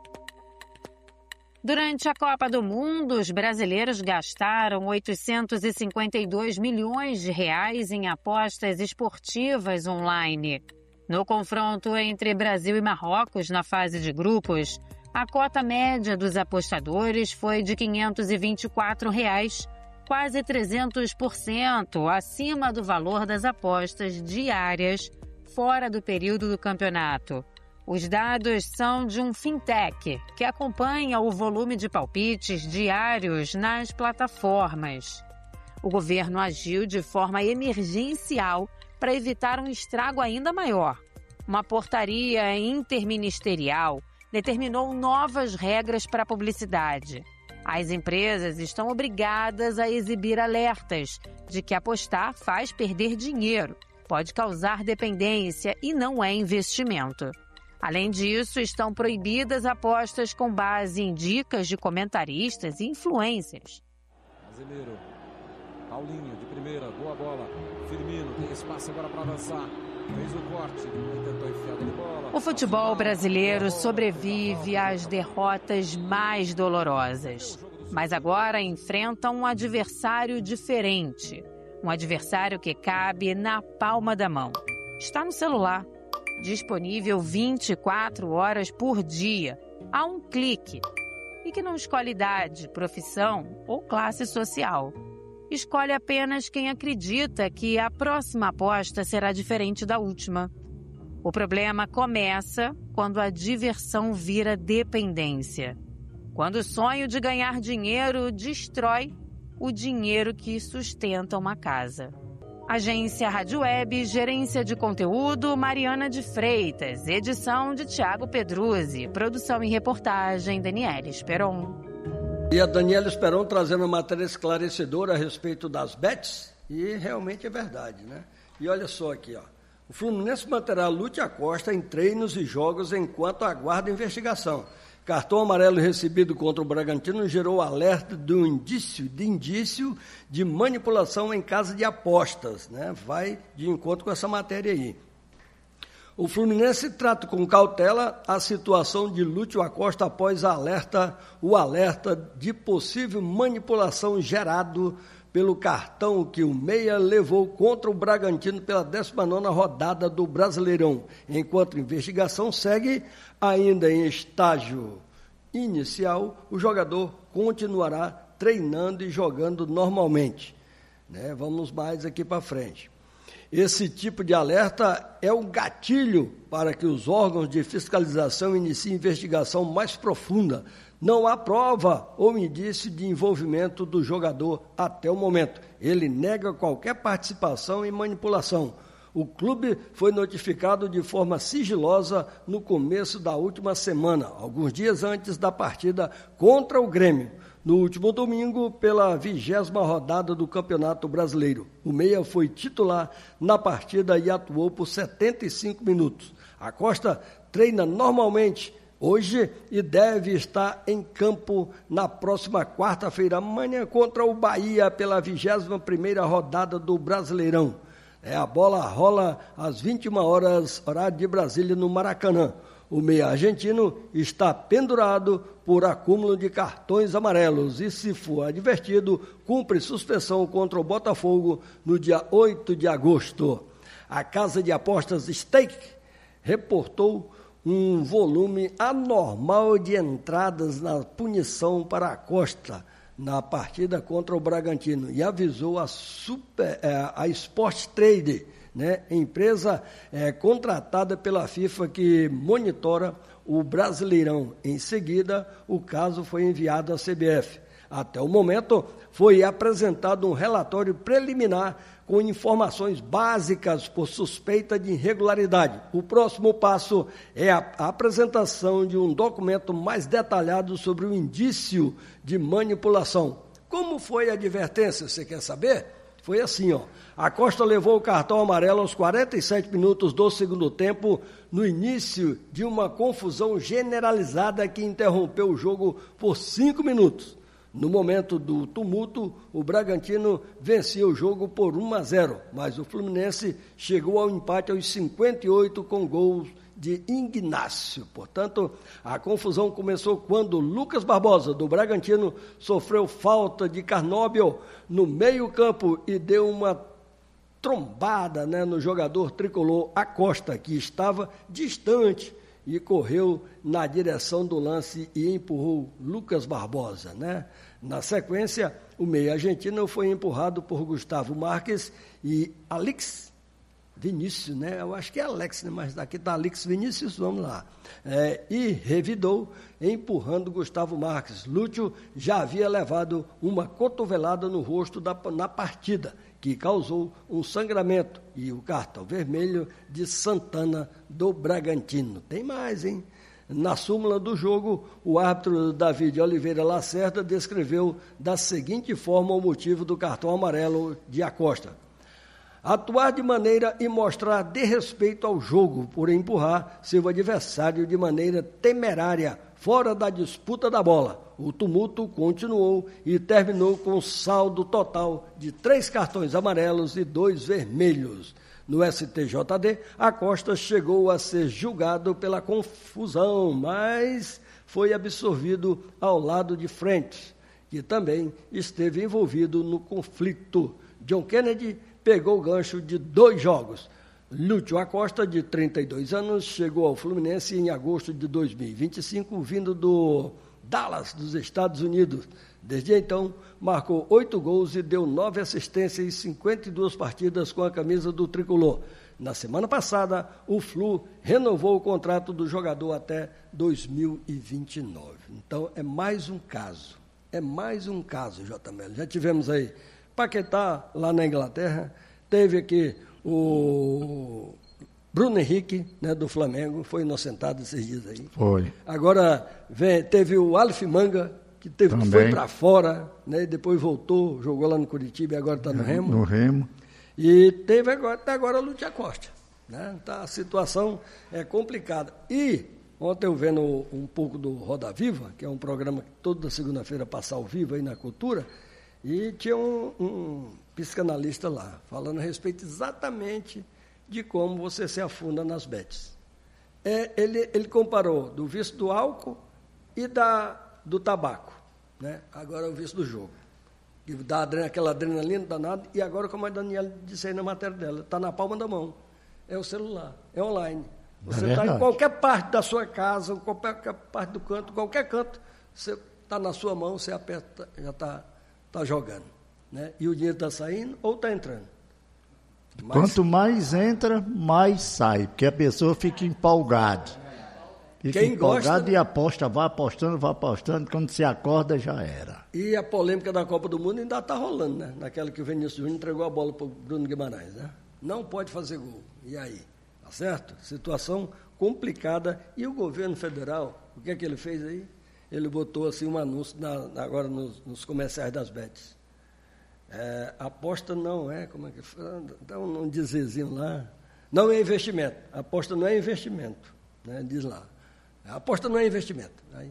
Durante a Copa do Mundo, os brasileiros gastaram oitocentos e cinquenta e dois milhões de reais em apostas esportivas online. No confronto entre Brasil e Marrocos na fase de grupos, a cota média dos apostadores foi de quinhentos e vinte e quatro reais, quase trezentos por cento acima do valor das apostas diárias fora do período do campeonato. Os dados são de um fintech que acompanha o volume de palpites diários nas plataformas. O governo agiu de forma emergencial para evitar um estrago ainda maior. Uma portaria interministerial determinou novas regras para a publicidade. As empresas estão obrigadas a exibir alertas de que apostar faz perder dinheiro, pode causar dependência e não é investimento. Além disso, estão proibidas apostas com base em dicas de comentaristas e influencers. Casemiro, Paulinho de primeira, boa bola. Firmino tem espaço agora para avançar. Fez o corte, tentou enfiar de bola. O futebol brasileiro sobrevive às derrotas mais dolorosas, mas agora enfrenta um adversário diferente. Um adversário que cabe na palma da mão. Está no celular. Disponível vinte e quatro horas por dia, a um clique, e que não escolhe idade, profissão ou classe social. Escolhe apenas quem acredita que a próxima aposta será diferente da última. O problema começa quando a diversão vira dependência. Quando o sonho de ganhar dinheiro destrói o dinheiro que sustenta uma casa. Agência Rádio Web, gerência de conteúdo, Mariana de Freitas, edição de Tiago Pedruzzi, produção e reportagem, Daniela Esperon. E a Daniela Esperon trazendo uma matéria esclarecedora a respeito das bets, e realmente é verdade, né? E olha só aqui, ó. O Fluminense manterá Lúcio Acosta em treinos e jogos enquanto aguarda a investigação. Cartão amarelo recebido contra o Bragantino gerou alerta do indício, de indício de manipulação em casa de apostas, né? Vai de encontro com essa matéria aí. O Fluminense trata com cautela a situação de Lúcio Acosta após alerta, o alerta de possível manipulação gerado pelo cartão que o Meia levou contra o Bragantino pela décima nona rodada do Brasileirão. Enquanto a investigação segue, ainda em estágio inicial, o jogador continuará treinando e jogando normalmente. Né? Vamos mais aqui para frente. Esse tipo de alerta é o gatilho para que os órgãos de fiscalização iniciem investigação mais profunda. Não há prova ou indício de envolvimento do jogador até o momento. Ele nega qualquer participação em manipulação. O clube foi notificado de forma sigilosa no começo da última semana, alguns dias antes da partida contra o Grêmio. no último domingo pela vigésima rodada do Campeonato Brasileiro. O meia foi titular na partida e atuou por setenta e cinco minutos. Acosta treina normalmente hoje e deve estar em campo na próxima quarta-feira, amanhã, contra o Bahia pela vigésima primeira rodada do Brasileirão. É, a bola rola às vinte e uma horas, horário de Brasília, no Maracanã. O meia argentino está pendurado por acúmulo de cartões amarelos e, se for advertido, cumpre suspensão contra o Botafogo no dia oito de agosto. A casa de apostas Stake reportou um volume anormal de entradas na punição para a Costa na partida contra o Bragantino e avisou a, super, a Sport Trade, né, empresa é, contratada pela FIFA que monitora o Brasileirão. Em seguida, o caso foi enviado à C B F. Até o momento, foi apresentado um relatório preliminar com informações básicas por suspeita de irregularidade. O próximo passo é a apresentação de um documento mais detalhado sobre o indício de manipulação. Como foi a advertência, você quer saber? Foi assim, ó. A Costa levou o cartão amarelo aos quarenta e sete minutos do segundo tempo, no início de uma confusão generalizada que interrompeu o jogo por cinco minutos. No momento do tumulto, o Bragantino vencia o jogo por um a zero, mas o Fluminense chegou ao empate aos cinquenta e oito com gols de Ignácio. Portanto, a confusão começou quando Lucas Barbosa, do Bragantino, sofreu falta de Carnóbio no meio-campo e deu uma trombada, né, no jogador tricolor Acosta, que estava distante, e correu na direção do lance e empurrou Lucas Barbosa, né? Na sequência, o meio argentino foi empurrado por Gustavo Marques e Alex Vinícius, né? Eu acho que é Alex, né? Mas daqui está Alex Vinícius, vamos lá. É, e revidou, empurrando Gustavo Marques. Lúcio já havia levado uma cotovelada no rosto da, na partida, que causou um sangramento, e o cartão vermelho de Santana do Bragantino. Tem mais, hein? Na súmula do jogo, o árbitro David Oliveira Lacerda descreveu da seguinte forma o motivo do cartão amarelo de Acosta: atuar de maneira e mostrar desrespeito ao jogo por empurrar seu adversário de maneira temerária, fora da disputa da bola. O tumulto continuou e terminou com saldo total de três cartões amarelos e dois vermelhos. No S T J D, Acosta chegou a ser julgado pela confusão, mas foi absorvido ao lado de frente, que também esteve envolvido no conflito. John Kennedy pegou o gancho de dois jogos. Lúcio Acosta, de trinta e dois anos, chegou ao Fluminense em agosto de dois mil e vinte e cinco, vindo do Dallas, dos Estados Unidos. Desde então, marcou oito gols e deu nove assistências em cinquenta e duas partidas com a camisa do tricolor. Na semana passada, o Flu renovou o contrato do jogador até dois mil e vinte e nove. Então, é mais um caso. É mais um caso, J. Melo. Já tivemos aí Paquetá, lá na Inglaterra. Teve aqui o Bruno Henrique, né, do Flamengo, foi inocentado esses dias aí. Foi. Agora vem, teve o Aleph Manga, que teve, foi para fora, né, depois voltou, jogou lá no Curitiba e agora está no Remo. No Remo. E teve agora, até agora o Lúcio Acosta. Né? Tá, a situação é complicada. E ontem eu vendo um pouco do Roda Viva, que é um programa que toda segunda-feira passa ao vivo aí na Cultura, e tinha um, um psicanalista lá, falando a respeito exatamente de como você se afunda nas bets. É, ele, ele comparou do vício do álcool e da, do tabaco, né? Agora é o vício do jogo. Que dá aquela adrenalina danada, e agora, como a Daniela disse aí na matéria dela, está na palma da mão. É o celular, é online. Você está é em qualquer parte da sua casa, qualquer parte do canto, qualquer canto, você está na sua mão, você aperta, já está tá jogando. Né? E o dinheiro está saindo ou está entrando. Mas... Quanto mais entra, mais sai, porque a pessoa fica empolgada. Fica Quem empolgado gosta... e aposta, vai apostando, vai apostando, quando se acorda já era. E a polêmica da Copa do Mundo ainda está rolando, né? Naquela que o Vinícius Júnior entregou a bola para o Bruno Guimarães, né? Não pode fazer gol. E aí? Tá certo? Situação complicada. E o governo federal, o que é que ele fez aí? ele botou assim um anúncio na, agora nos, nos comerciais das bets. É, aposta não é, como é que dá um, um dizerzinho lá, não é investimento, aposta não é investimento, né, diz lá, aposta não é investimento. Aí,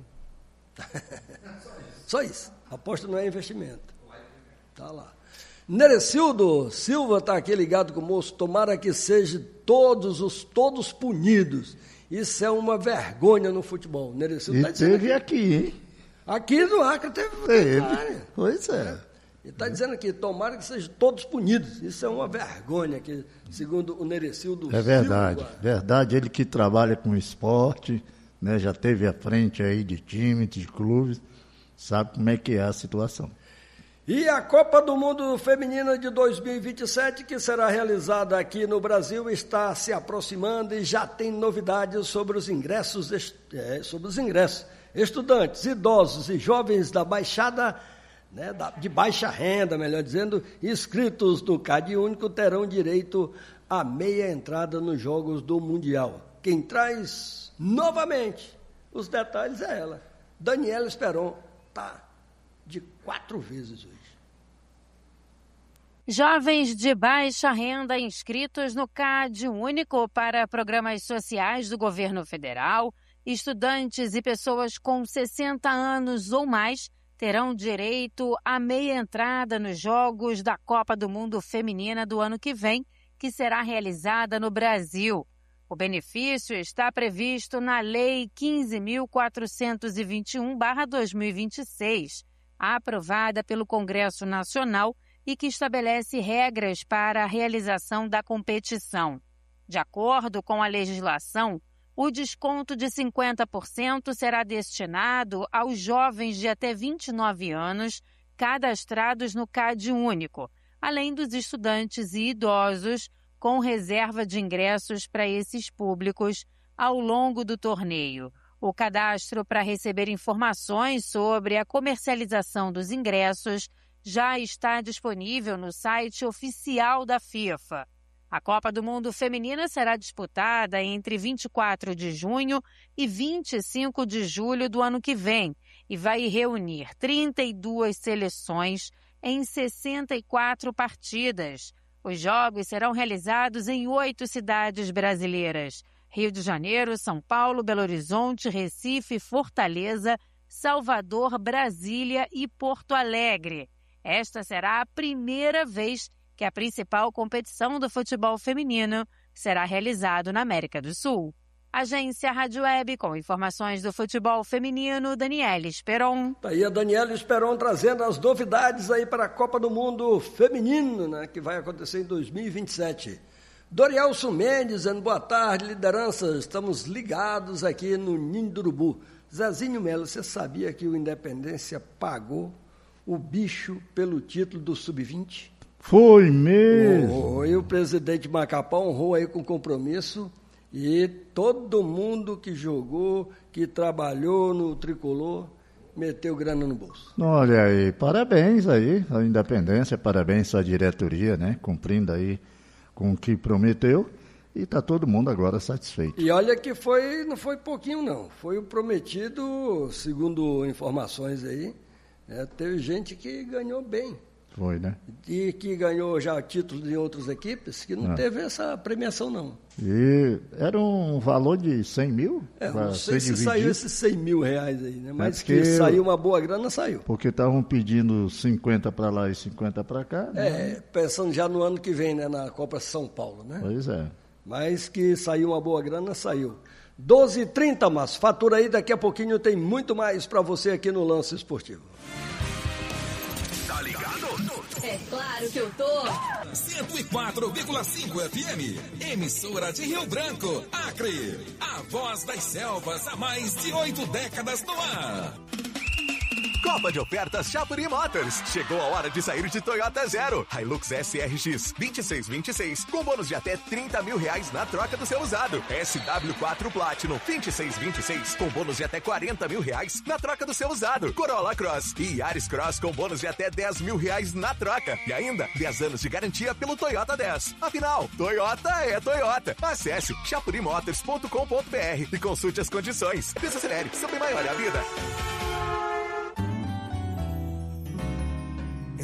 só isso, aposta não é investimento. Tá lá. Nerecildo Silva está aqui ligado com o moço, tomara que sejam todos os todos punidos. Isso é uma vergonha no futebol. Nerecildo tá dizendo teve aqui, aqui, hein? Aqui no Acre teve. teve. Pois é. é. Ele está dizendo aqui, tomara que sejam todos punidos. Isso é uma vergonha, que, segundo o Nerecildo Silva. É verdade, Silva. verdade. Ele que trabalha com esporte, né, já teve à frente aí de time, de clubes, sabe como é que é a situação. E a Copa do Mundo Feminina de dois mil e vinte e sete, que será realizada aqui no Brasil, está se aproximando e já tem novidades sobre os ingressos, é, sobre os ingressos. Estudantes, idosos e jovens da Baixada, né, da, de baixa renda, melhor dizendo, inscritos no Cade Único terão direito à meia entrada nos Jogos do Mundial. Quem traz novamente os detalhes é ela, Daniela Esperon, tá de quatro vezes hoje. Jovens de baixa renda inscritos no Cade Único para programas sociais do governo federal, estudantes e pessoas com sessenta anos ou mais terão direito à meia entrada nos Jogos da Copa do Mundo Feminina do ano que vem, que será realizada no Brasil. O benefício está previsto na Lei quinze mil quatrocentos e vinte e um barra dois mil e vinte e seis, aprovada pelo Congresso Nacional e que estabelece regras para a realização da competição. De acordo com a legislação, o desconto de cinquenta por cento será destinado aos jovens de até vinte e nove anos cadastrados no Cade Único, além dos estudantes e idosos com reserva de ingressos para esses públicos ao longo do torneio. O cadastro para receber informações sobre a comercialização dos ingressos já está disponível no site oficial da FIFA. A Copa do Mundo Feminina será disputada entre vinte e quatro de junho e vinte e cinco de julho do ano que vem e vai reunir trinta e duas seleções em sessenta e quatro partidas. Os jogos serão realizados em oito cidades brasileiras: Rio de Janeiro, São Paulo, Belo Horizonte, Recife, Fortaleza, Salvador, Brasília e Porto Alegre. Esta será a primeira vez que a principal competição do futebol feminino será realizada na América do Sul. Agência Rádio Web, com informações do futebol feminino, Daniela Esperon. Tá aí a Daniela Esperon trazendo as novidades aí para a Copa do Mundo Feminino, né, que vai acontecer em dois mil e vinte e sete. Dorielson Mendes, dizendo boa tarde, lideranças, estamos ligados aqui no Ninho do Urubu. Zezinho Melo, você sabia que o Independência pagou o bicho pelo título do sub vinte? Foi mesmo. Oh, e o presidente Macapá honrou aí com compromisso e todo mundo que jogou, que trabalhou no tricolor, meteu grana no bolso. Olha aí, parabéns aí à Independência, parabéns à diretoria, né, cumprindo aí com o que prometeu e está todo mundo agora satisfeito. E olha que foi, não foi pouquinho não, foi o prometido, segundo informações aí, é, teve gente que ganhou bem. Foi, né? E que ganhou já títulos em outras equipes, que não ah. teve essa premiação, não. E era um valor de cem mil? É, não sei se dividido. Saiu esses cem mil reais aí, né? Mas é que eu... saiu uma boa grana, saiu. Porque estavam pedindo cinquenta para lá e cinquenta para cá. É, né? Pensando já no ano que vem, né? Na Copa São Paulo, né? Pois é. Mas que saiu uma boa grana, saiu. doze e trinta, mas fatura aí, daqui a pouquinho tem muito mais para você aqui no Lance Esportivo. Tá ligado? É claro que eu tô. cento e quatro vírgula cinco F M, emissora de Rio Branco, Acre. A voz das selvas há mais de oito décadas no ar. Copa de ofertas Chapuri Motors. Chegou a hora de sair de Toyota Zero. Hilux S R X vinte e seis vinte e seis com bônus de até trinta mil reais na troca do seu usado. S W quatro Platinum vinte e seis vinte e seis com bônus de até quarenta mil reais na troca do seu usado. Corolla Cross e Yaris Cross com bônus de até dez mil reais na troca. E ainda dez anos de garantia pelo Toyota dez. Afinal, Toyota é Toyota. Acesse chapuri motors ponto com ponto b r e consulte as condições. Desacelere, sempre maior é a vida.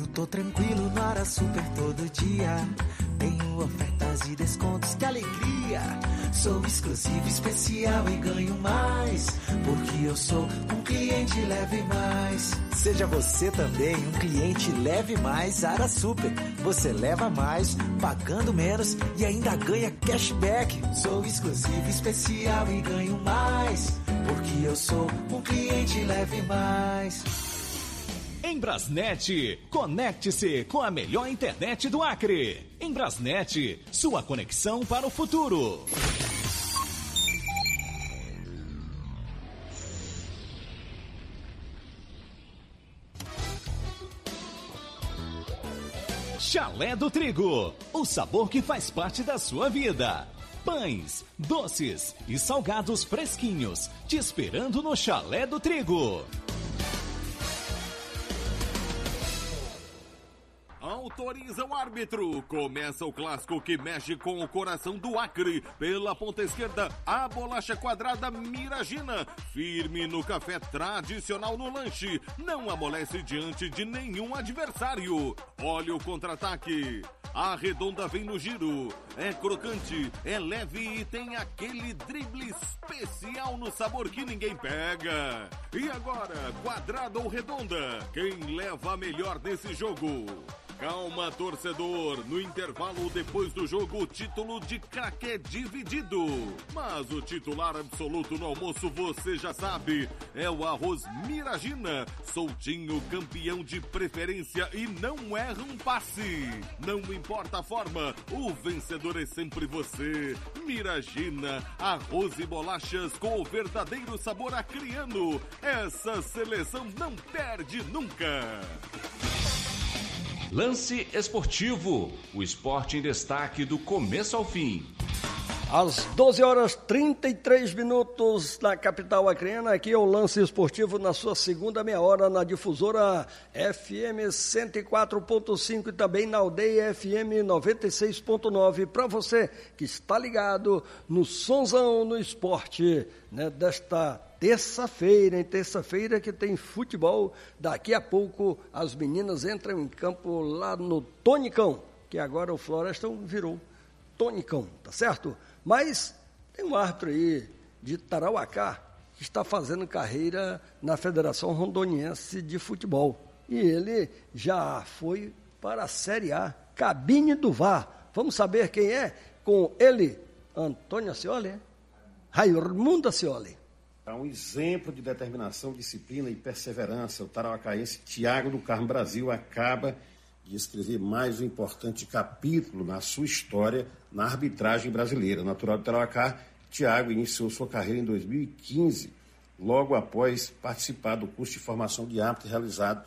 tô tranquilo no Ara Super todo dia. Tenho ofertas e descontos, que alegria! Sou exclusivo, especial e ganho mais, porque eu sou um cliente Leve Mais. Seja você também um cliente Leve Mais Ara Super. Você leva mais, pagando menos e ainda ganha cashback. Sou exclusivo, especial e ganho mais, porque eu sou um cliente Leve Mais. Em Brasnet, conecte-se com a melhor internet do Acre. Em Brasnet, sua conexão para o futuro. Chalé do Trigo, o sabor que faz parte da sua vida. Pães, doces e salgados fresquinhos, te esperando no Chalé do Trigo. Autoriza o árbitro. Começa o clássico que mexe com o coração do Acre. Pela ponta esquerda, a bolacha quadrada Miragina. Firme no café, tradicional no lanche. Não amolece diante de nenhum adversário. Olha o contra-ataque. A redonda vem no giro. É crocante, é leve e tem aquele drible especial no sabor que ninguém pega. E agora, quadrada ou redonda? Quem leva a melhor nesse jogo? Calma, torcedor. No intervalo depois do jogo, o título de craque é dividido. Mas o titular absoluto no almoço, você já sabe, é o arroz Miragina. Soltinho, campeão de preferência e não erra um passe. Não importa a forma, o vencedor é sempre você. Miragina, arroz e bolachas com o verdadeiro sabor acreano. Essa seleção não perde nunca. Lance Esportivo, o esporte em destaque do começo ao fim. Às doze horas e trinta e três minutos na capital acreana, aqui é o Lance Esportivo na sua segunda meia hora na difusora F M cento e quatro ponto cinco e também na aldeia F M noventa e seis ponto nove. Para você que está ligado no Sonzão no Esporte, né, desta terça-feira, em terça-feira que tem futebol. Daqui a pouco as meninas entram em campo lá no Tonicão, que agora o Florestão virou Tonicão, tá certo? Mas tem um árbitro aí de Tarauacá que está fazendo carreira na Federação Rondoniense de Futebol. E ele já foi para a Série A, cabine do V A R. Vamos saber quem é? Com ele, Antônio Ascioli, Raimundo Ascioli. É um exemplo de determinação, disciplina e perseverança. O tarauacaense Thiago do Carmo Brasil acaba de escrever mais um importante capítulo na sua história na arbitragem brasileira. Natural de Tarauacá, Thiago iniciou sua carreira em dois mil e quinze, logo após participar do curso de formação de árbitro realizado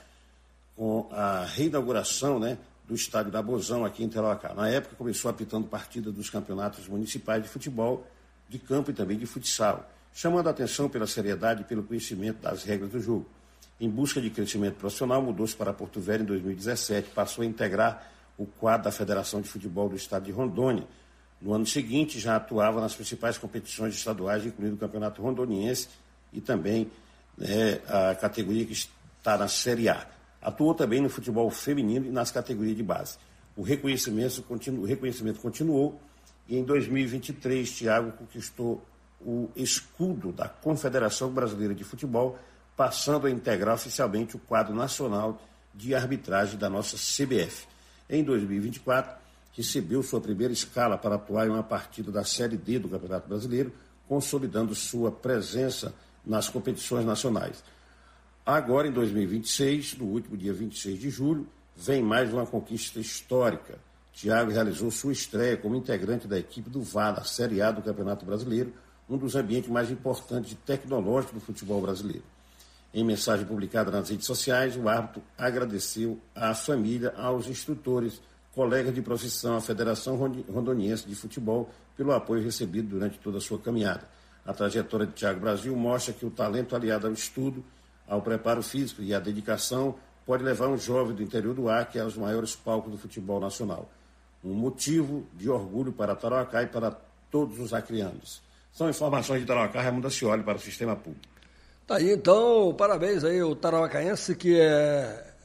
com a reinauguração, né, do estádio da Bozão aqui em Tarauacá. Na época, começou apitando partidas dos campeonatos municipais de futebol, de campo e também de futsal, chamando a atenção pela seriedade e pelo conhecimento das regras do jogo. Em busca de crescimento profissional, mudou-se para Porto Velho em dois mil e dezessete, passou a integrar o quadro da Federação de Futebol do Estado de Rondônia. No ano seguinte, já atuava nas principais competições estaduais, incluindo o Campeonato Rondoniense e também, né, a categoria que está na Série A. Atuou também no futebol feminino e nas categorias de base. O reconhecimento, continu, o reconhecimento continuou e em dois mil e vinte e três, Thiago conquistou o escudo da Confederação Brasileira de Futebol, passando a integrar oficialmente o quadro nacional de arbitragem da nossa C B F. Em dois mil e vinte e quatro, recebeu sua primeira escala para atuar em uma partida da Série D do Campeonato Brasileiro, consolidando sua presença nas competições nacionais. Agora, em dois mil e vinte e seis, no último dia vinte e seis de julho, vem mais uma conquista histórica. Thiago realizou sua estreia como integrante da equipe do V A R, da Série A do Campeonato Brasileiro, um dos ambientes mais importantes e tecnológicos do futebol brasileiro. Em mensagem publicada nas redes sociais, o árbitro agradeceu à família, aos instrutores, colegas de profissão, à Federação Rondoniense de Futebol, pelo apoio recebido durante toda a sua caminhada. A trajetória de Thiago Brasil mostra que o talento aliado ao estudo, ao preparo físico e à dedicação pode levar um jovem do interior do Acre aos maiores palcos do futebol nacional. Um motivo de orgulho para Tarauacá e para todos os acreanos. São informações de Tarauacá, Raimundo Ascioli para o Sistema Público. Tá aí, então, parabéns aí ao tarauacaense que é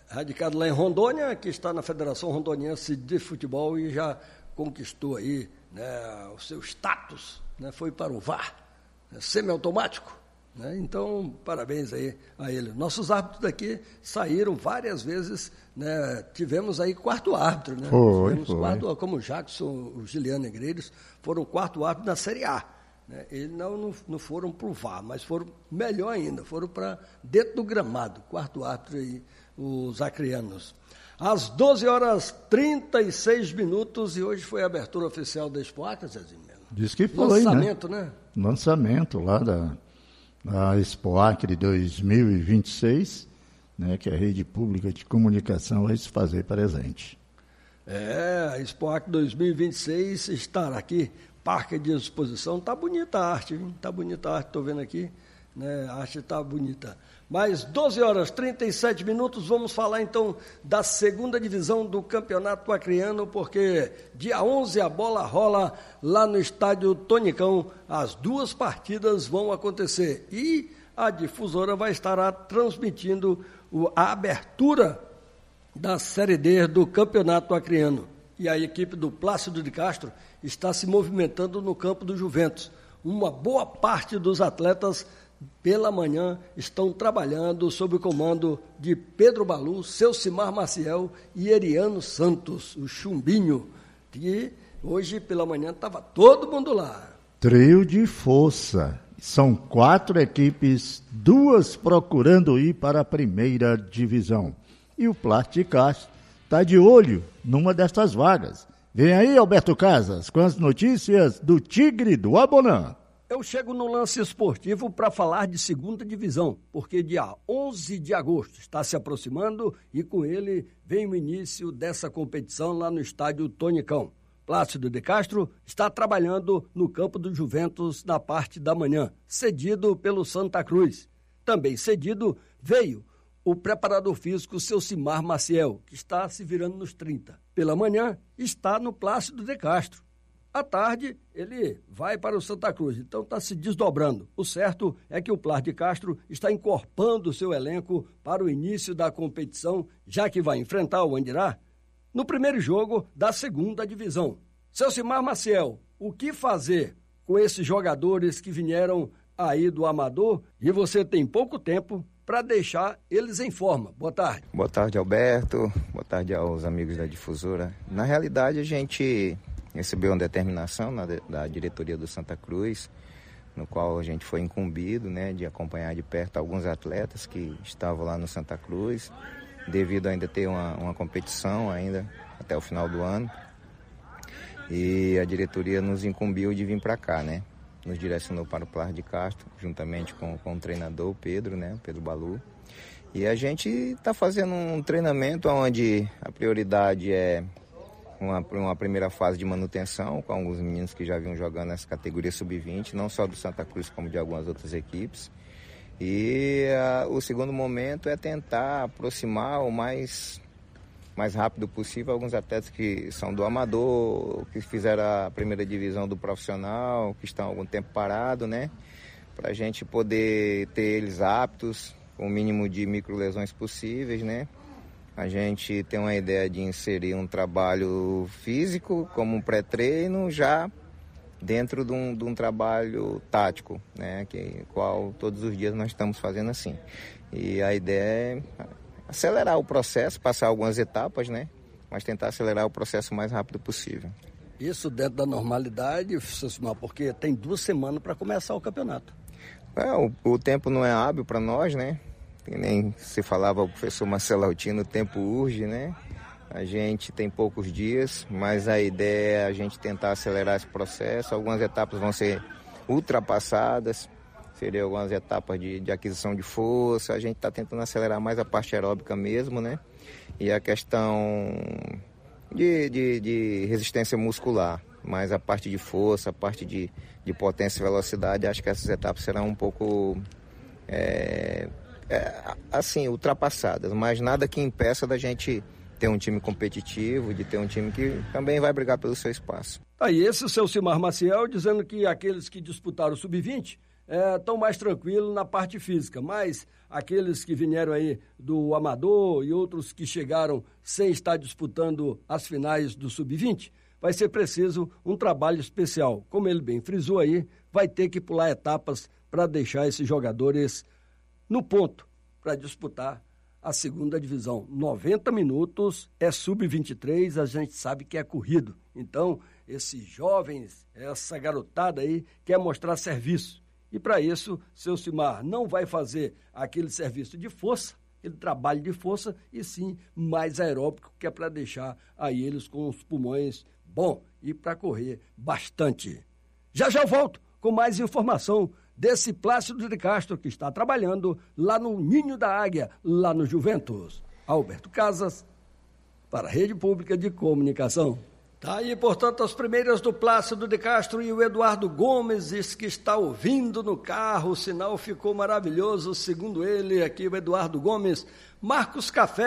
radicado lá em Rondônia, que está na Federação Rondoniense de Futebol e já conquistou aí, né, o seu status, né, foi para o V A R, né, semiautomático. Né, então, parabéns aí a ele. Nossos árbitros daqui saíram várias vezes, né, tivemos aí quarto árbitro, né? Foi, tivemos foi. quarto, como o Jackson, o Giliano Negreiros, foram quarto árbitro na Série A. Né? Eles não, não, não foram para o V A R, mas foram, melhor ainda, foram para dentro do gramado, quarto árbitro aí, os acreanos. Às doze horas e trinta e seis minutos, e hoje foi a abertura oficial da Expo Acre, Zezinho. Diz que foi, Lançamento, né? né? Lançamento lá da, da Expo Acre dois mil e vinte e seis, né, que a rede pública de comunicação vai se fazer presente. É, a Expo Acre dois mil e vinte e seis estará aqui, parque de exposição, tá bonita a arte, viu? Tá bonita a arte, estou vendo aqui, né? A arte está bonita. Mas doze horas e trinta e sete minutos, vamos falar então da segunda divisão do Campeonato Acreano, porque dia onze a bola rola lá no estádio Tonicão, as duas partidas vão acontecer e a difusora vai estar transmitindo a abertura da Série D do Campeonato Acreano. E a equipe do Plácido de Castro está se movimentando no campo do Juventus. Uma boa parte dos atletas pela manhã estão trabalhando sob o comando de Pedro Balu, Celcimar Maciel e Eriano Santos, o Chumbinho, que hoje pela manhã estava todo mundo lá. Trio de força. São quatro equipes, duas procurando ir para a primeira divisão. E o Plástico de Castro está de olho numa dessas vagas. Vem aí, Alberto Casas, com as notícias do Tigre do Abonã. Eu chego no lance esportivo para falar de segunda divisão, porque dia onze de agosto está se aproximando e com ele vem o início dessa competição lá no estádio Tonicão. Plácido de Castro está trabalhando no campo do Juventus na parte da manhã, cedido pelo Santa Cruz. Também cedido veio o preparador físico Celcimar Maciel, que está se virando nos trinta. Pela manhã está no Plácido de Castro. À tarde, ele vai para o Santa Cruz, então está se desdobrando. O certo é que o Plácido de Castro está encorpando o seu elenco para o início da competição, já que vai enfrentar o Andirá no primeiro jogo da segunda divisão. Celcimar Maciel, o que fazer com esses jogadores que vieram aí do Amador e você tem pouco tempo para deixar eles em forma? Boa tarde. Boa tarde, Alberto. Boa tarde aos amigos da Difusora. Na realidade, a gente recebeu uma determinação na, da diretoria do Santa Cruz, no qual a gente foi incumbido, né, de acompanhar de perto alguns atletas que estavam lá no Santa Cruz, devido a ainda ter uma, uma competição ainda até o final do ano. E a diretoria nos incumbiu de vir para cá, né? Nos direcionou para o Plácido de Castro, juntamente com, com o treinador Pedro, né, Pedro Balu. E a gente está fazendo um treinamento onde a prioridade é uma, uma primeira fase de manutenção, com alguns meninos que já vinham jogando nessa categoria sub vinte, não só do Santa Cruz, como de algumas outras equipes. E uh, o segundo momento é tentar aproximar o mais, mais rápido possível alguns atletas que são do amador, que fizeram a primeira divisão do profissional, que estão há algum tempo parados, né? Para a gente poder ter eles aptos, com o mínimo de microlesões possíveis, né? A gente tem uma ideia de inserir um trabalho físico como um pré-treino já dentro de um, de um trabalho tático, né, que qual todos os dias nós estamos fazendo assim. E a ideia é acelerar o processo, passar algumas etapas, né, mas tentar acelerar o processo o mais rápido possível. Isso dentro da normalidade, porque tem duas semanas para começar o campeonato. É, o, o tempo não é hábil para nós, né, que nem se falava o professor Marcelo Altino, o tempo urge, né. A gente tem poucos dias, mas a ideia é a gente tentar acelerar esse processo. Algumas etapas vão ser ultrapassadas, seriam algumas etapas de, de aquisição de força. A gente está tentando acelerar mais a parte aeróbica mesmo, né? E a questão de, de, de resistência muscular. Mas a parte de força, a parte de, de potência e velocidade, acho que essas etapas serão um pouco, é, é, assim, ultrapassadas. Mas nada que impeça da gente ter um time competitivo, de ter um time que também vai brigar pelo seu espaço. Aí esse é o Celcimar Maciel dizendo que aqueles que disputaram o sub vinte estão é, mais tranquilos na parte física, mas aqueles que vieram aí do Amador e outros que chegaram sem estar disputando as finais do sub vinte, vai ser preciso um trabalho especial. Como ele bem frisou aí, vai ter que pular etapas para deixar esses jogadores no ponto para disputar a segunda divisão. noventa minutos é sub vinte e três, a gente sabe que é corrido. Então, esses jovens, essa garotada aí, quer mostrar serviço. E para isso, seu Cimar não vai fazer aquele serviço de força, aquele trabalho de força, e sim mais aeróbico, que é para deixar aí eles com os pulmões bom e para correr bastante. Já já eu volto com mais informação desse Plácido de Castro, que está trabalhando lá no Ninho da Águia, lá no Juventus. Alberto Casas, para a Rede Pública de Comunicação. Tá aí, portanto, as primeiras do Plácido de Castro e o Eduardo Gomes, diz que está ouvindo no carro, o sinal ficou maravilhoso, segundo ele, aqui o Eduardo Gomes. Marcos Café